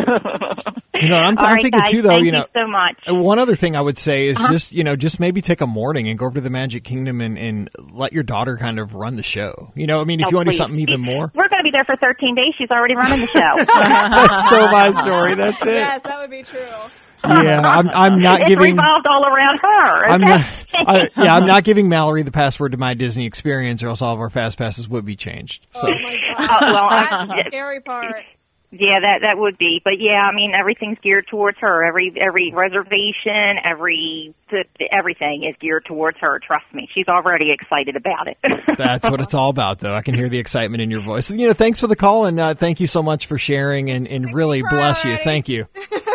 You know, I'm, All I'm right, thinking guys, too, though. Thank You know, so much. uh, one other thing I would say is Uh-huh. just you know just maybe take a morning and go over to the Magic Kingdom and, and let your daughter kind of run the show. You know, I mean, if Oh, you want to do please. something even more. We're going to be there for thirteen days. She's already running the show. That's so my story. That's it. Yes, that would be true. Yeah, I'm. I'm not it giving. revolved all around her. Okay? I'm not. I, yeah, I'm not giving Mallory the password to my Disney experience, or else all of our fast passes would be changed. So. Oh my god, Uh, well, that's the uh, scary part. Yeah, that that would be. But yeah, I mean, everything's geared towards her. Every every reservation, every everything is geared towards her. Trust me, she's already excited about it. That's what it's all about, though. I can hear the excitement in your voice. You know, thanks for the call, and uh, thank you so much for sharing, and, and really bless you. Thank you.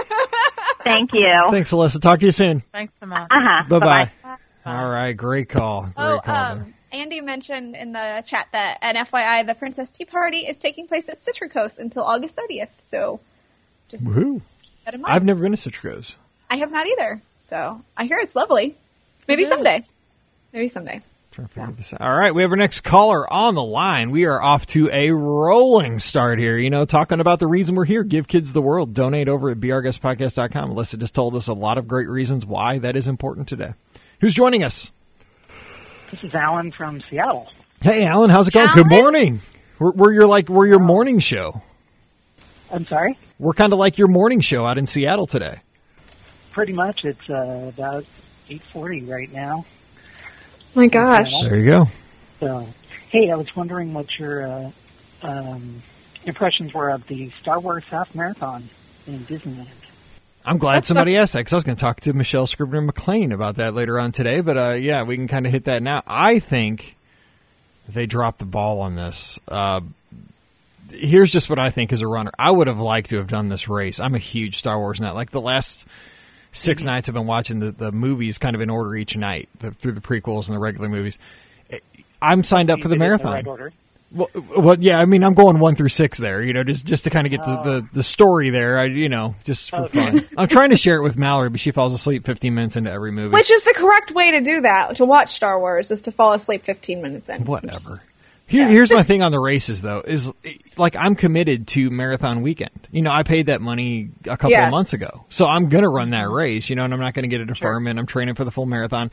Thank you. Thanks, Alyssa. Talk to you soon. Thanks so much. Uh huh. Bye-bye. All right, great call. Great Oh, call there. um, Andy mentioned in the chat that, an F Y I, the Princess Tea Party is taking place at Citricos until August thirtieth. So, just Woohoo. keep that in mind. I've never been to Citricos. I have not either. So, I hear it's lovely. Maybe someday. Maybe someday. Trying to figure this out. All right, we have our next caller on the line. We are off to a rolling start here. You know, talking about the reason we're here. Give kids the world. Donate over at be our guest podcast dot com. Alyssa just told us a lot of great reasons why that is important today. Who's joining us? This is Alan from Seattle. Hey, Alan, how's it going? Alan? Good morning. We're, we're your like we're your morning show. I'm sorry? We're kind of like your morning show out in Seattle today. Pretty much. It's uh, about eight forty right now. My gosh. There you go. So, hey, I was wondering what your uh, um, impressions were of the Star Wars Half Marathon in Disneyland. I'm glad That's somebody asked that because I was going to talk to Michelle Scribner McLean about that later on today. But uh, yeah, we can kind of hit that now. I think they dropped the ball on this. Uh, here's just what I think as a runner. I would have liked to have done this race. I'm a huge Star Wars nut. Like the last six mm-hmm. nights I've been watching the, the movies kind of in order each night, the, through the prequels and the regular movies. I'm signed up You for the did it in marathon. the right order. Well, well, yeah, I mean, I'm going one through six there, you know, just just to kind of get the, the, the story there, I, you know, just for Okay. fun. I'm trying to share it with Mallory, but she falls asleep fifteen minutes into every movie. Which is the correct way to do that, to watch Star Wars, is to fall asleep fifteen minutes in. Whatever. Here, here's my thing on the races, though, is like I'm committed to marathon weekend. You know, I paid that money a couple Yes. of months ago, so I'm going to run that race, you know, and I'm not going to get a deferment. I'm training for the full marathon.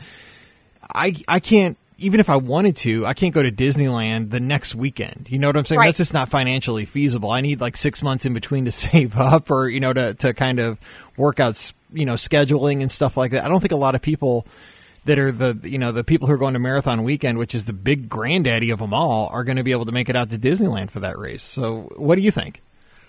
I I can't. Even if I wanted to, I can't go to Disneyland the next weekend. You know what I'm saying? Right. That's just not financially feasible. I need like six months in between to save up or, you know, to, to kind of work out, you know, scheduling and stuff like that. I don't think a lot of people that are the, you know, the people who are going to Marathon Weekend, which is the big granddaddy of them all, are going to be able to make it out to Disneyland for that race. So what do you think?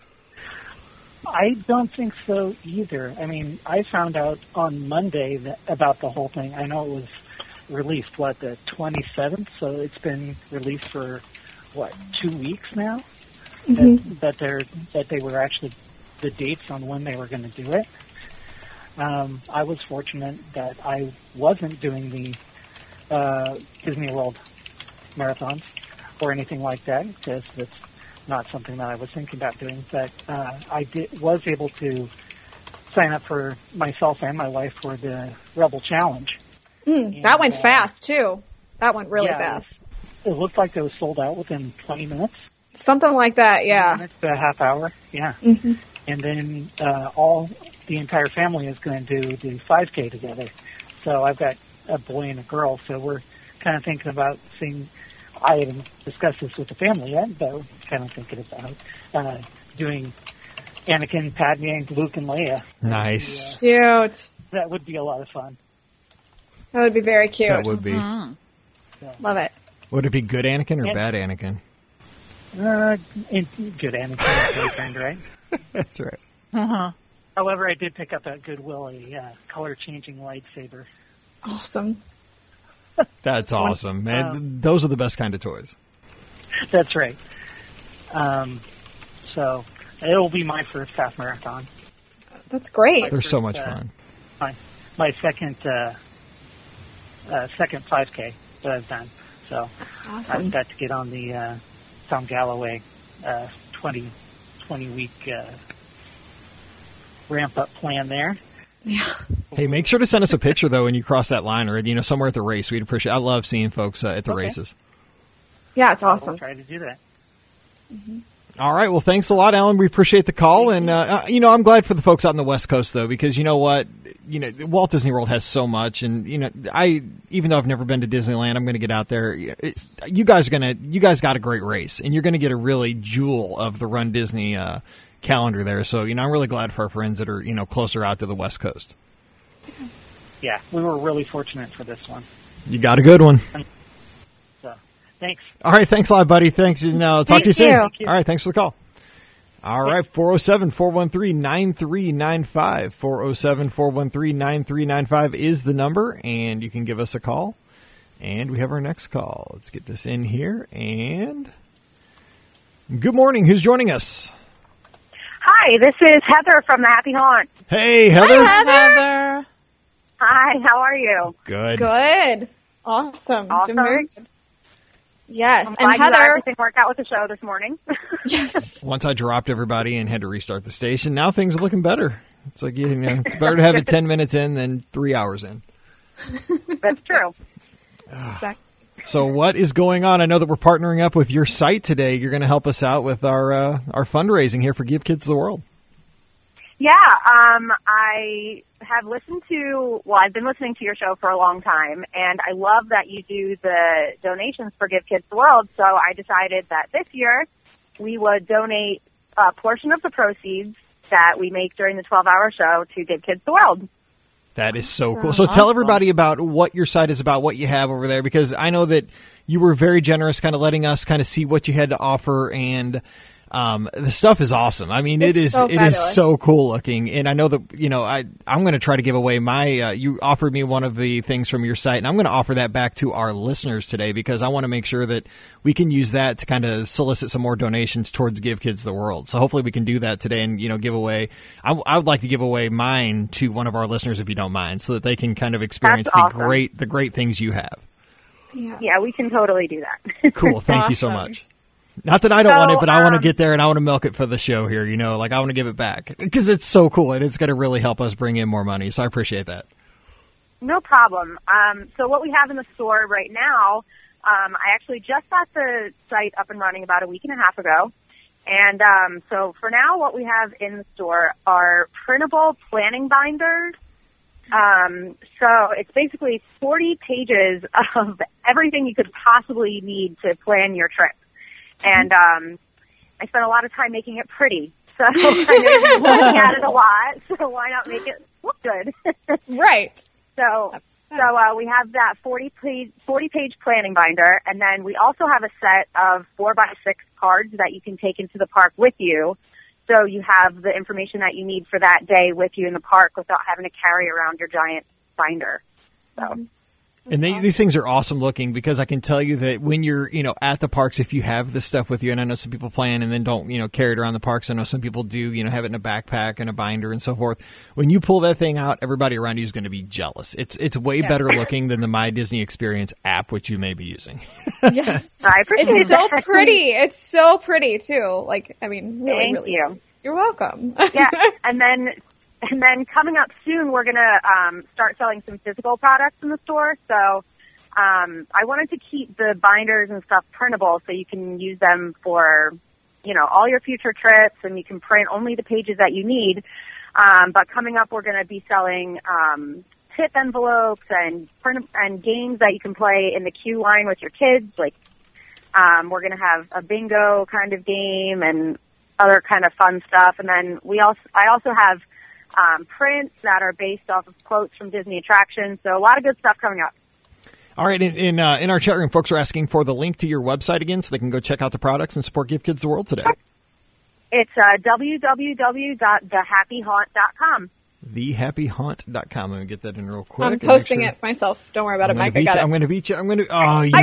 I don't think so either. I mean, I found out on Monday that, about the whole thing. I know it was released, what, the twenty-seventh? So it's been released for, what, two weeks now? Mm-hmm. That, that, they're, that they were actually the dates on when they were going to do it. Um, I was fortunate that I wasn't doing the uh, Disney World marathons or anything like that, because that's not something that I was thinking about doing. But uh, I did, was able to sign up for myself and my wife for the Rebel Challenge. Mm, that went uh, fast, too. That went really yeah, fast. It looked like it was sold out within twenty minutes. Something like that, yeah. twenty minutes to a half hour, yeah. Mm-hmm. And then uh, all the entire family is going to do the five K together. So I've got a boy and a girl, so we're kind of thinking about seeing. I haven't discussed this with the family yet, but we're kind of thinking about uh, doing Anakin, Padme, Luke, and Leia. Nice. And, uh, Cute. that would be a lot of fun. That would be very cute. That would be. Mm-hmm. Love it. Would it be good Anakin or Yeah. bad Anakin? Uh, and good Anakin, boyfriend, right? That's right. Uh-huh. However, I did pick up at Goodwill a uh, color-changing lightsaber. Awesome. That's awesome, man. um, Th- Those are the best kind of toys. That's right. Um, so it'll be my first half marathon. That's great. They're so first, much uh, fun. My my second uh, uh, second five K that I've done. So That's I've awesome. got to get on the uh, Tom Galloway uh, twenty, twenty week uh, ramp up plan there. Yeah. Hey, make sure to send us a picture though when you cross that line, or you know somewhere at the race. We'd appreciate. I love seeing folks uh, at the Okay. races. Yeah, it's I'll awesome. try to do that. All right. Well, thanks a lot, Alan. We appreciate the call, and uh, uh, you know I'm glad for the folks out on the West Coast though, because you know what, you know Walt Disney World has so much, and you know I even though I've never been to Disneyland, I'm going to get out there. It, you guys are gonna you guys got a great race, and you're going to get a really jewel of the Run Disney uh, calendar there. So, you know, I'm really glad for our friends that are, you know, closer out to the West Coast. Yeah, we were really fortunate for this one. You got a good one. So, thanks. All right. Thanks a lot, buddy. Thanks. And uh, talk Thank to you soon. you. All right. Thanks for the call. All right. four oh seven, four one three, nine three nine five. four oh seven, four one three, nine three nine five is the number, and you can give us a call. And we have our next call. Let's get this in here. And good morning. Who's joining us? Hi, this is Heather from the Happy Haunt. Hey, Heather. Hi, Heather. Heather. Hi, how are you? Good. Good. Awesome. Awesome. Doing very good. Yes. I'm And glad you got Heather. everything worked out with the show this morning. Yes. Once I dropped everybody and had to restart the station, now things are looking better. It's like, you know, it's better to have it ten minutes in than three hours in. That's true. Exactly. So what is going on? I know that we're partnering up with your site today. You're going to help us out with our uh, our fundraising here for Give Kids the World. Yeah, um, I have listened to, well, I've been listening to your show for a long time, and I love that you do the donations for Give Kids the World, so I decided that this year we would donate a portion of the proceeds that we make during the twelve-hour show to Give Kids the World. That is so cool. So tell everybody about what your site is about, what you have over there, because I know that you were very generous kind of letting us kind of see what you had to offer, and um, the stuff is awesome. I mean, It's it is so it is fabulous. so cool looking, and I know that, you know, I, I'm going to try to give away my, uh, you offered me one of the things from your site, and I'm going to offer that back to our listeners today because I want to make sure that we can use that to kind of solicit some more donations towards Give Kids the World. So hopefully we can do that today and, you know, give away, I, I would like to give away mine to one of our listeners if you don't mind, so that they can kind of experience That's awesome. the great, the great things you have. Yes. Yeah, we can totally do that. Cool. Thank you so Awesome. much. Not that I don't So, want it, but I want to um, get there and I want to milk it for the show here. You know, like I want to give it back because it's so cool and it's going to really help us bring in more money. So I appreciate that. No problem. Um, so what we have in the store right now, um, I actually just got the site up and running about a week and a half ago. And um, so for now, what we have in the store are printable planning binders. Um, so it's basically forty pages of everything you could possibly need to plan your trip. And um, I spent a lot of time making it pretty. So I know you're looking at it a lot, so why not make it look good? Right. So, so uh, we have that forty page, forty page planning binder, and then we also have a set of four by six cards that you can take into the park with you. So you have the information that you need for that day with you in the park without having to carry around your giant binder. So. Mm-hmm. And they, these things are awesome looking because I can tell you that when you're, you know, at the parks, if you have this stuff with you, and I know some people plan and then don't, you know, carry it around the parks. I know some people do, you know, have it in a backpack and a binder and so forth. When you pull that thing out, everybody around you is going to be jealous. It's it's way Yeah. better looking than the My Disney Experience app, which you may be using. Yes. I appreciate It's so that. pretty. It's so pretty too. Like, I mean, really, Thank really. you. You're welcome. Yeah, and then and then coming up soon, we're gonna um, start selling some physical products in the store. So um, I wanted to keep the binders and stuff printable, so you can use them for, you know, all your future trips, and you can print only the pages that you need. Um, but coming up, we're gonna be selling um, tip envelopes and print and games that you can play in the queue line with your kids. Like um, we're gonna have a bingo kind of game and other kind of fun stuff. And then we also, I also have um, prints that are based off of quotes from Disney attractions. So a lot of good stuff coming up. All right. In in, uh, in our chat room, folks are asking for the link to your website again so they can go check out the products and support Give Kids the World today. It's uh, w w w dot the happy haunt dot com. the happy haunt dot com. Let me get that in real quick. I'm and make posting sure- it myself. Don't worry about I'm it, gonna Mike. I beat got you. it. I'm going to beat you. I'm going to. Oh, you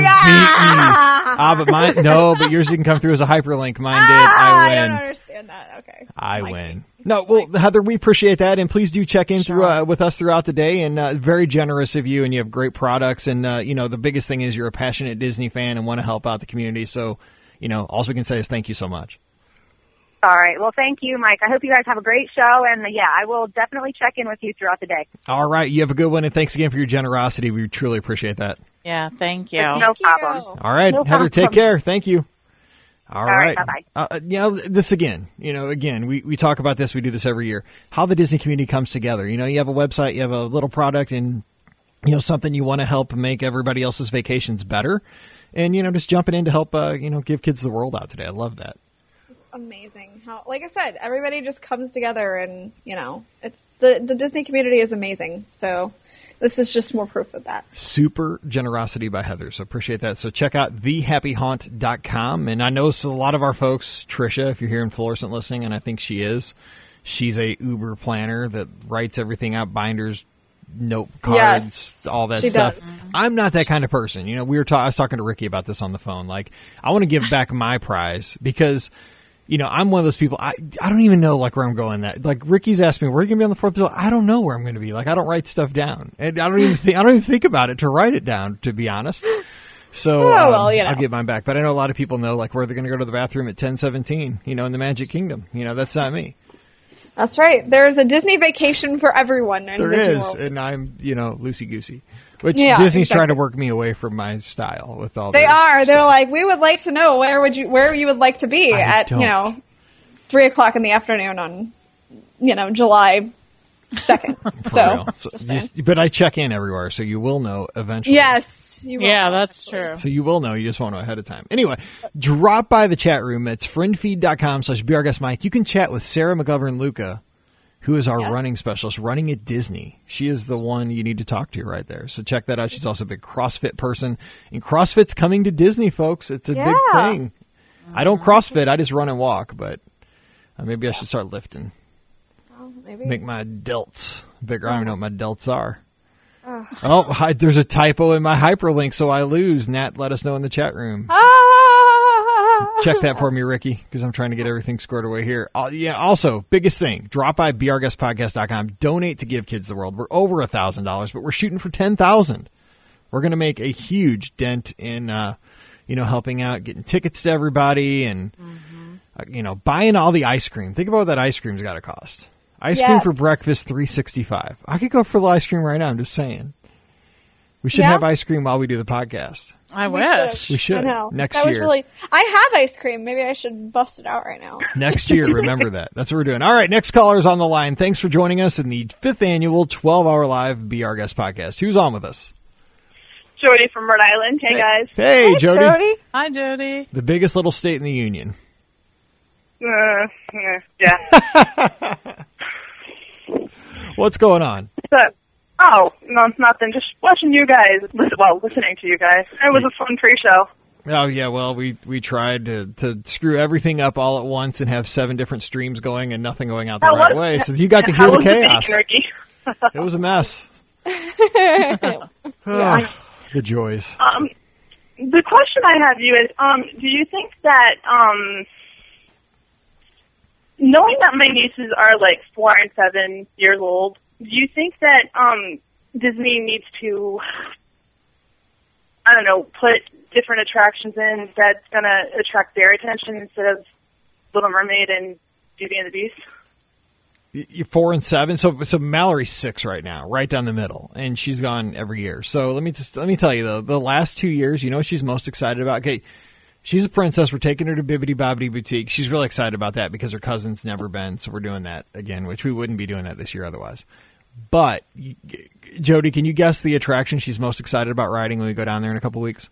I beat me. Ah, but mine. No, but yours didn't come through as a hyperlink. Mine did. Ah, I I win. don't understand that. Okay. I Mike. win. No, well, Heather, we appreciate that, and please do check in through uh, with us throughout the day. And uh, very generous of you, and you have great products. And uh, you know, the biggest thing is you're a passionate Disney fan and want to help out the community. So, you know, all we can say is thank you so much. All right. Well, thank you, Mike. I hope you guys have a great show. And, uh, yeah, I will definitely check in with you throughout the day. All right, you have a good one, and thanks again for your generosity. We truly appreciate that. Yeah, thank you. No Thank problem. you. All right, No Heather, take problem. care. Thank you. All, All right. right, bye-bye. Uh, you know, this again, you know, again, we, we talk about this. We do this every year. How the Disney community comes together. You know, you have a website, you have a little product, and, you know, something you want to help make everybody else's vacations better. And, you know, just jumping in to help, uh, you know, give kids the world out today. I love that. It's amazing. How, like I said, everybody just comes together, and you know, it's the the Disney community is amazing. So this is just more proof of that. Super generosity by Heather. So appreciate that. So check out the happy haunt dot com. And I know so a lot of our folks, Trisha, if you're here in Florissant listening, and I think she is, she's a Uber planner that writes everything out, binders, note cards, yes, all that she stuff. Does. I'm not that kind of person. You know, we were ta- I was talking to Ricky about this on the phone. Like, I want to give back my prize because, you know, I'm one of those people. I I don't even know like where I'm going. That like Ricky's asked me, where are you gonna be on the Fourth of July? I don't know where I'm going to be. Like, I don't write stuff down, and I don't even think I don't even think about it to write it down. To be honest. So oh, um, well, you know. I'll get mine back. But I know a lot of people know like where they're going to go to the bathroom at ten seventeen. You know, in the Magic Kingdom. You know, that's not me. That's right. There's a Disney vacation for everyone in there Disney is, World. and I'm, you know, loosey-goosey. Which yeah, Disney's exactly. trying to work me away from my style with all They their are. stuff. They're like, we would like to know where would you where you would like to be I at, don't. you know, three o'clock in the afternoon on, you know, July second. so, so just saying. just, but I check in everywhere, so you will know eventually. Yes. You will. Yeah, that's true. So you will know. You just won't know ahead of time. Anyway, drop by the chat room. It's friendfeed.com slash BRGuestMike. You can chat with Sarah McGovern-Luca, who is our yeah. running specialist, running at Disney. She is the one you need to talk to right there. So check that out. She's also a big CrossFit person. And CrossFit's coming to Disney, folks. It's a yeah. big thing. I don't CrossFit. I just run and walk, but uh, maybe I should start lifting. Oh, maybe. Make my delts bigger. I don't even know what my delts are. Oh, oh hi, there's a typo in my hyperlink, so I lose. Nat, let us know in the chat room. Ah! Check that for me, Ricky, because I'm trying to get everything squared away here. Uh, yeah. Also, biggest thing, drop by b r guest podcast dot com. Donate to Give Kids the World. We're over a thousand dollars, but we're shooting for ten thousand. We're going to make a huge dent in, uh, you know, helping out, getting tickets to everybody, and mm-hmm. uh, you know, buying all the ice cream. Think about what that ice cream's got to cost. Ice yes. cream for breakfast, three sixty-five. I could go for the ice cream right now. I'm just saying. We should yeah. have ice cream while we do the podcast. I we wish. Should. We should. I know. Next that year. Was really, I have ice cream. Maybe I should bust it out right now. Next year, remember that. That's what we're doing. All right, next caller is on the line. Thanks for joining us in the fifth annual twelve-hour live Be Our Guest podcast. Who's on with us? Jody from Rhode Island. Hey, guys. Hey, Hey, Jody. Jody. Hi, Jody. The biggest little state in the union. Uh, yeah. What's going on? So, oh, no, it's nothing. Just watching you guys. Listen, well, listening to you guys. It was a fun pre-show. Oh, yeah, well, we, we tried to, to screw everything up all at once and have seven different streams going and nothing going out the How right was- way. So you got to How hear the was chaos. bacon, Ricky? It was a mess. Oh, the joys. Um, the question I have you is, um, do you think that, um, knowing that my nieces are like four and seven years old, do you think that um, Disney needs to, I don't know, put different attractions in that's going to attract their attention instead of Little Mermaid and Beauty and the Beast? You're four and seven, so so Mallory's six right now, right down the middle, and she's gone every year. So let me just let me tell you though, the last two years, you know what she's most excited about? Okay, she's a princess. We're taking her to Bibbidi Bobbidi Boutique. She's really excited about that because her cousin's never been, so we're doing that again, which we wouldn't be doing that this year otherwise. But Jody, can you guess the attraction she's most excited about riding when we go down there in a couple weeks?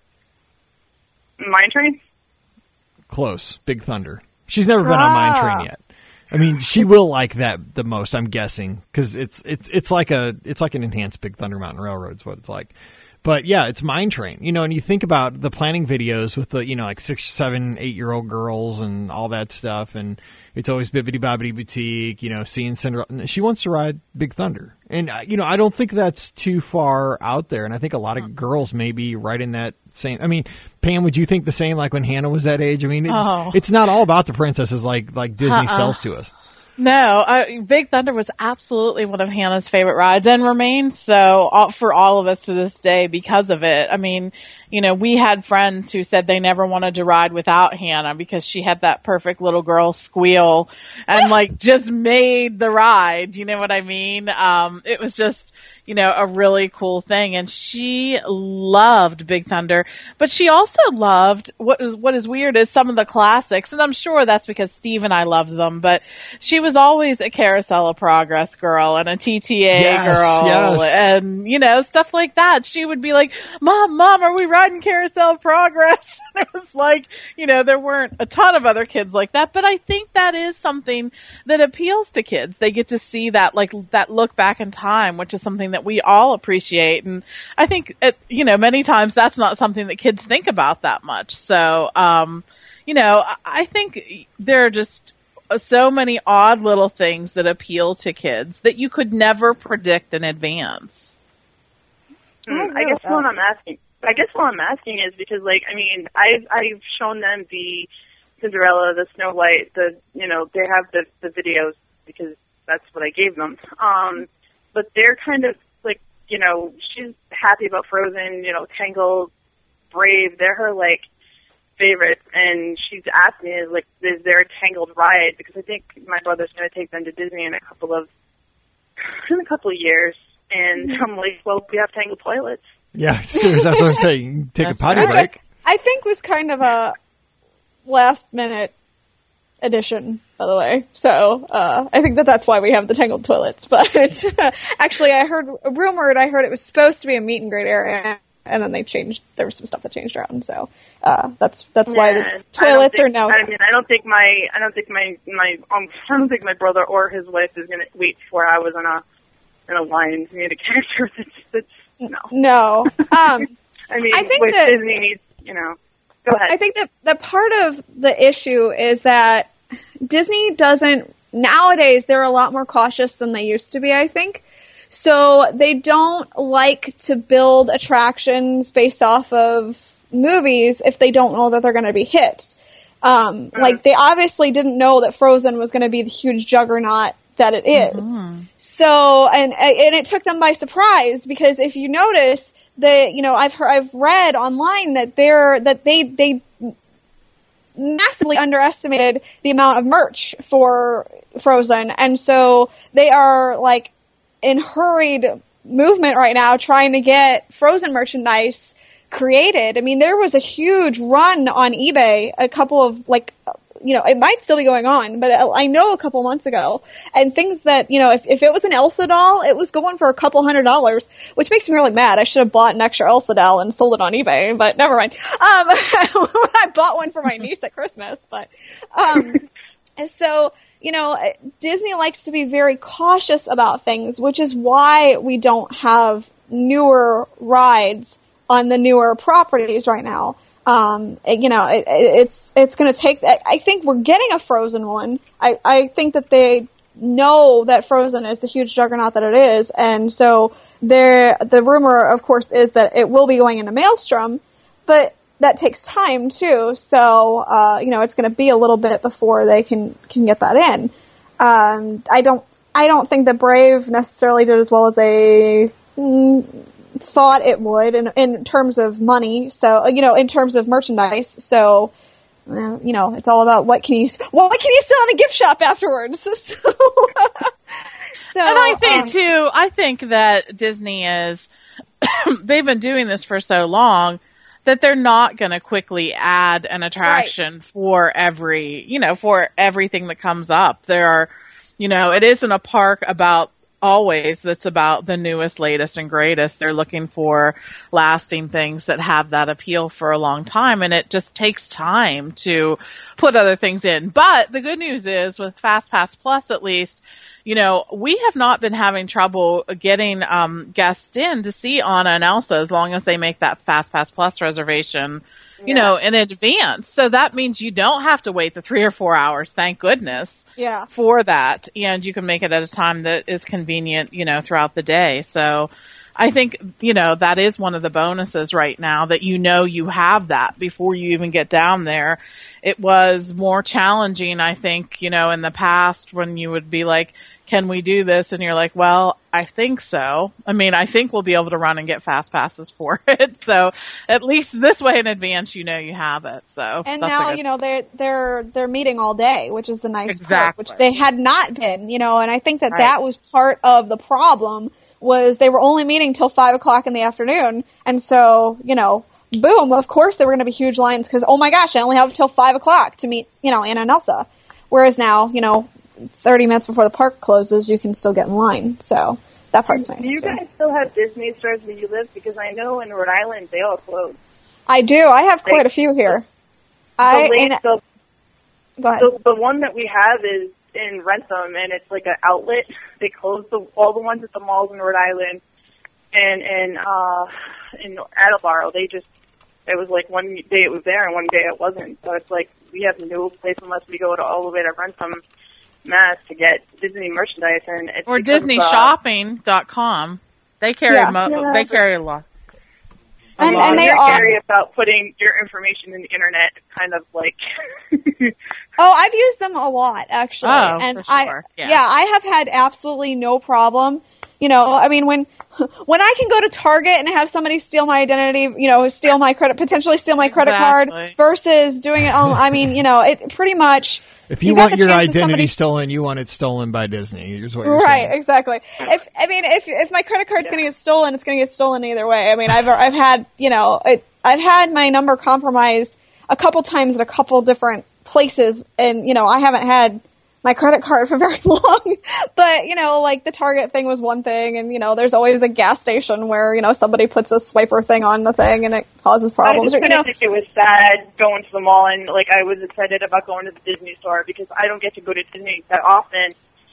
Mine Train? Close. Big Thunder. She's never been on Mine Train yet. I mean, she will like that the most, I'm guessing, because it's it's it's like a it's like an enhanced Big Thunder Mountain Railroad is what it's like. But yeah, it's Mine Train, you know. And you think about the planning videos with the you know like six, seven, eight year old girls and all that stuff, and it's always Bibbidi Bobbidi Boutique, you know, seeing Cinderella. She wants to ride Big Thunder, and you know I don't think that's too far out there, and I think a lot of girls may be right in that same. I mean, Pam, would you think the same like when Hannah was that age? I mean, it's, Oh. it's not all about the princesses like like Disney Uh-uh. sells to us. No, uh, Big Thunder was absolutely one of Hannah's favorite rides and remains so uh, for all of us to this day because of it. I mean, you know, we had friends who said they never wanted to ride without Hannah because she had that perfect little girl squeal and like just made the ride. You know what I mean? Um, it was just, you know, a really cool thing. And she loved Big Thunder, but she also loved what is, what is weird is some of the classics. And I'm sure that's because Steve and I loved them, but she she was always a Carousel of Progress girl and a T T A yes, girl yes. and, you know, stuff like that. She would be like, Mom, Mom, are we riding Carousel of Progress? And it was like, you know, there weren't a ton of other kids like that, but I think that is something that appeals to kids. They get to see that, like, that look back in time, which is something that we all appreciate. And I think, it, you know, many times that's not something that kids think about that much. So, um, you know, I think there are just so many odd little things that appeal to kids that you could never predict in advance. Mm, I guess what I'm asking, I guess what I'm asking is because, like, I mean, I've I've shown them the Cinderella, the Snow White, the you know, they have the the videos because that's what I gave them. Um, but they're kind of like, you know, she's happy about Frozen, you know, Tangled, Brave. They're her like favorite, and she's asked me, like, is there a Tangled ride? Because I think my brother's going to take them to Disney in a couple of in a couple of years, and I'm like, well, we have Tangled toilets. Yeah, seriously, that's what I'm saying. Take That's a potty right. break. I think was kind of a last minute addition, by the way. So uh, I think that that's why we have the Tangled toilets. But actually, I heard rumored. I heard it was supposed to be a meet and greet area, and then they changed. There was some stuff that changed around. So uh, that's that's why Yeah, the toilets think, are now. I mean, I don't think my I don't think my my um, I don't think my brother or his wife is going to wait four hours in a in a line to meet a character. That's, that's no. No. Um, I mean, I think with that- Disney needs, you know. Go ahead. I think that the part of the issue is that Disney doesn't, nowadays, they're a lot more cautious than they used to be, I think. So they don't like to build attractions based off of movies if they don't know that they're going to be hits. Um, Mm. Like, they obviously didn't know that Frozen was going to be the huge juggernaut that it is. Mm-hmm. So, and and it took them by surprise, because if you notice that, you know, I've heard, I've read online that they're that they they massively underestimated the amount of merch for Frozen, and so they are like in hurried movement right now trying to get Frozen merchandise created. I mean, there was a huge run on eBay a couple of like. You know, it might still be going on, but I know a couple months ago, and things that, you know, if, if it was an Elsa doll, it was going for a couple hundred dollars, which makes me really mad. I should have bought an extra Elsa doll and sold it on eBay, but never mind. Um, I bought one for my niece at Christmas, but, um, so, you know, Disney likes to be very cautious about things, which is why we don't have newer rides on the newer properties right now. Um, you know, it, it's it's going to take. I think we're getting a Frozen one. I, I think that they know that Frozen is the huge juggernaut that it is, and so there. The rumor, of course, is that it will be going into Maelstrom, but that takes time too. So uh, you know, it's going to be a little bit before they can can get that in. Um, I don't. I don't think that Brave necessarily did as well as they. Mm, thought it would in, in terms of money. So, you know, in terms of merchandise. So, well, you know, it's all about what can you, what can you sell in a gift shop afterwards? So, so and I think um, too, I think that Disney is, they've been doing this for so long that they're not going to quickly add an attraction Right. for every, you know, for everything that comes up. There are, you know, it isn't a park about always that's about the newest, latest, and greatest. They're looking for lasting things that have that appeal for a long time, and it just takes time to put other things in. But the good news is, with FastPass Plus at least, you know, we have not been having trouble getting um, guests in to see Anna and Elsa as long as they make that FastPass Plus reservation, you Yeah. know, in advance. So that means you don't have to wait the three or four hours, thank goodness, yeah. for that. And you can make it at a time that is convenient, you know, throughout the day. So I think, you know, that is one of the bonuses right now, that you know you have that before you even get down there. It was more challenging, I think, you know, in the past when you would be like, can we do this? And you're like, well, I think so. I mean, I think we'll be able to run and get fast passes for it. So at least this way in advance, you know you have it. So And that's a now, good- you know, they're, they're, they're meeting all day, which is the nice part, Exactly. which they had not been, you know, and I think that Right. that was part of the problem, was they were only meeting till five o'clock in the afternoon. And so, you know, boom, of course there were going to be huge lines because, oh my gosh, I only have till five o'clock to meet, you know, Anna and Elsa. Whereas now, you know, thirty minutes before the park closes, you can still get in line. So that part's nice. Do you too. guys still have Disney stores where you live? Because I know in Rhode Island they all closed. I do. I have quite a few here. I the, and, the, go ahead. The, the one that we have is in Rentham, and it's like an outlet. They closed the, all the ones at the malls in Rhode Island, and and uh, in Attleboro, they just it was like one day it was there and one day it wasn't. So it's like we have no place unless we go to all the way to Rentham, Mass, to get Disney merchandise, and it's or because, Disney uh, Shopping dot com. They carry Yeah. mo- Yeah. they carry a lot. And, Well, and they they're are. scary about putting your information in the internet, kind of like. Oh, I've used them a lot actually, Oh, and for I sure. Yeah. yeah, I have had absolutely no problem. You know, I mean, when when I can go to Target and have somebody steal my identity, you know, steal my credit, potentially steal my credit Exactly. card, versus doing it on. I mean, you know, it pretty much. If you, got want the your chance of identity somebody- stolen, you want it stolen by Disney. Here's what you're Right, saying. exactly. If I mean, if if my credit card's going to get stolen, it's going to get stolen either way. I mean, I've I've had you know, it, I've had my number compromised a couple times at a couple different places, and you know, I haven't had my credit card for very long. But you know, like the Target thing was one thing, and you know, there's always a gas station where you know somebody puts a swiper thing on the thing and it causes problems. I Or, just you know, think it was sad going to the mall, and like I was excited about going to the Disney store because I don't get to go to Disney that often,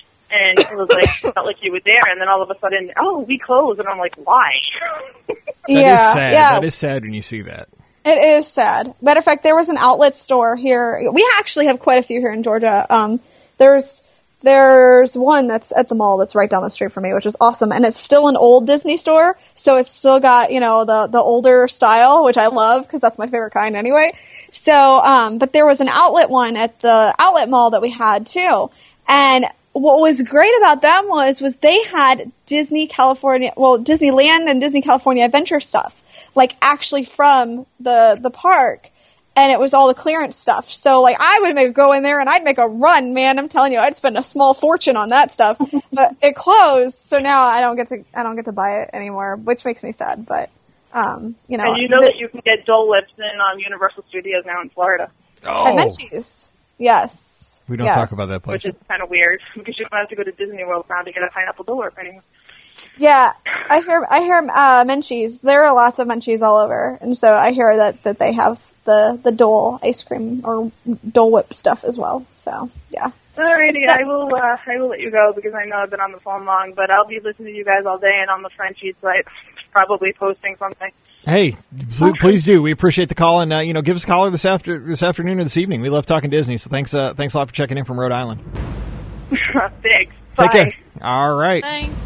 and it was like felt like you were there, and then all of a sudden, oh, we closed, and I'm like, why? That yeah, is sad. yeah. That is sad when you see that. It is sad. Matter of fact, there was an outlet store here. We actually have quite a few here in Georgia. Um, there's there's one that's at the mall that's right down the street from me, which is awesome, and it's still an old Disney store, so it's still got you know the the older style, which I love because that's my favorite kind anyway. So, um, but there was an outlet one at the outlet mall that we had too, and what was great about them was was they had Disney California, well Disneyland and Disney California Adventure stuff. Like actually from the the park, and it was all the clearance stuff. So like I would make go in there and I'd make a run, man. I'm telling you, I'd spend a small fortune on that stuff. But it closed, so now I don't get to I don't get to buy it anymore, which makes me sad. But um, you know, And you know the, that you can get Dole Whips in um, Universal Studios now in Florida, Oh, at Menchie's. Yes, we don't yes. talk about that place. which is kind of weird because you don't have to go to Disney World now to get a pineapple Dole Whip anymore. Yeah, I hear I hear uh, Menchie's. There are lots of Menchie's all over, and so I hear that, that they have the, the Dole ice cream or Dole Whip stuff as well. So yeah. Alrighty, It's not- I will. Uh, I will let you go because I know I've been on the phone long, but I'll be listening to you guys all day and on the Frenchie site, probably posting something. Hey, pl- please do. We appreciate the call, and uh, you know, give us a caller this after this afternoon or this evening. We love talking Disney, so thanks. Uh, thanks a lot for checking in from Rhode Island. Thanks. Take Bye. care. All right. Thanks.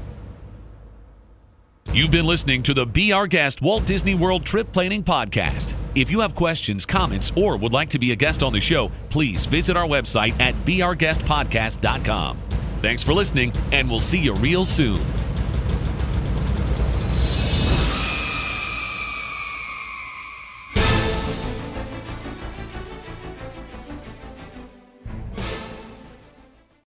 You've been listening to the Be Our Guest Walt Disney World Trip Planning Podcast. If you have questions, comments, or would like to be a guest on the show, please visit our website at be our guest podcast dot com. Thanks for listening, and we'll see you real soon.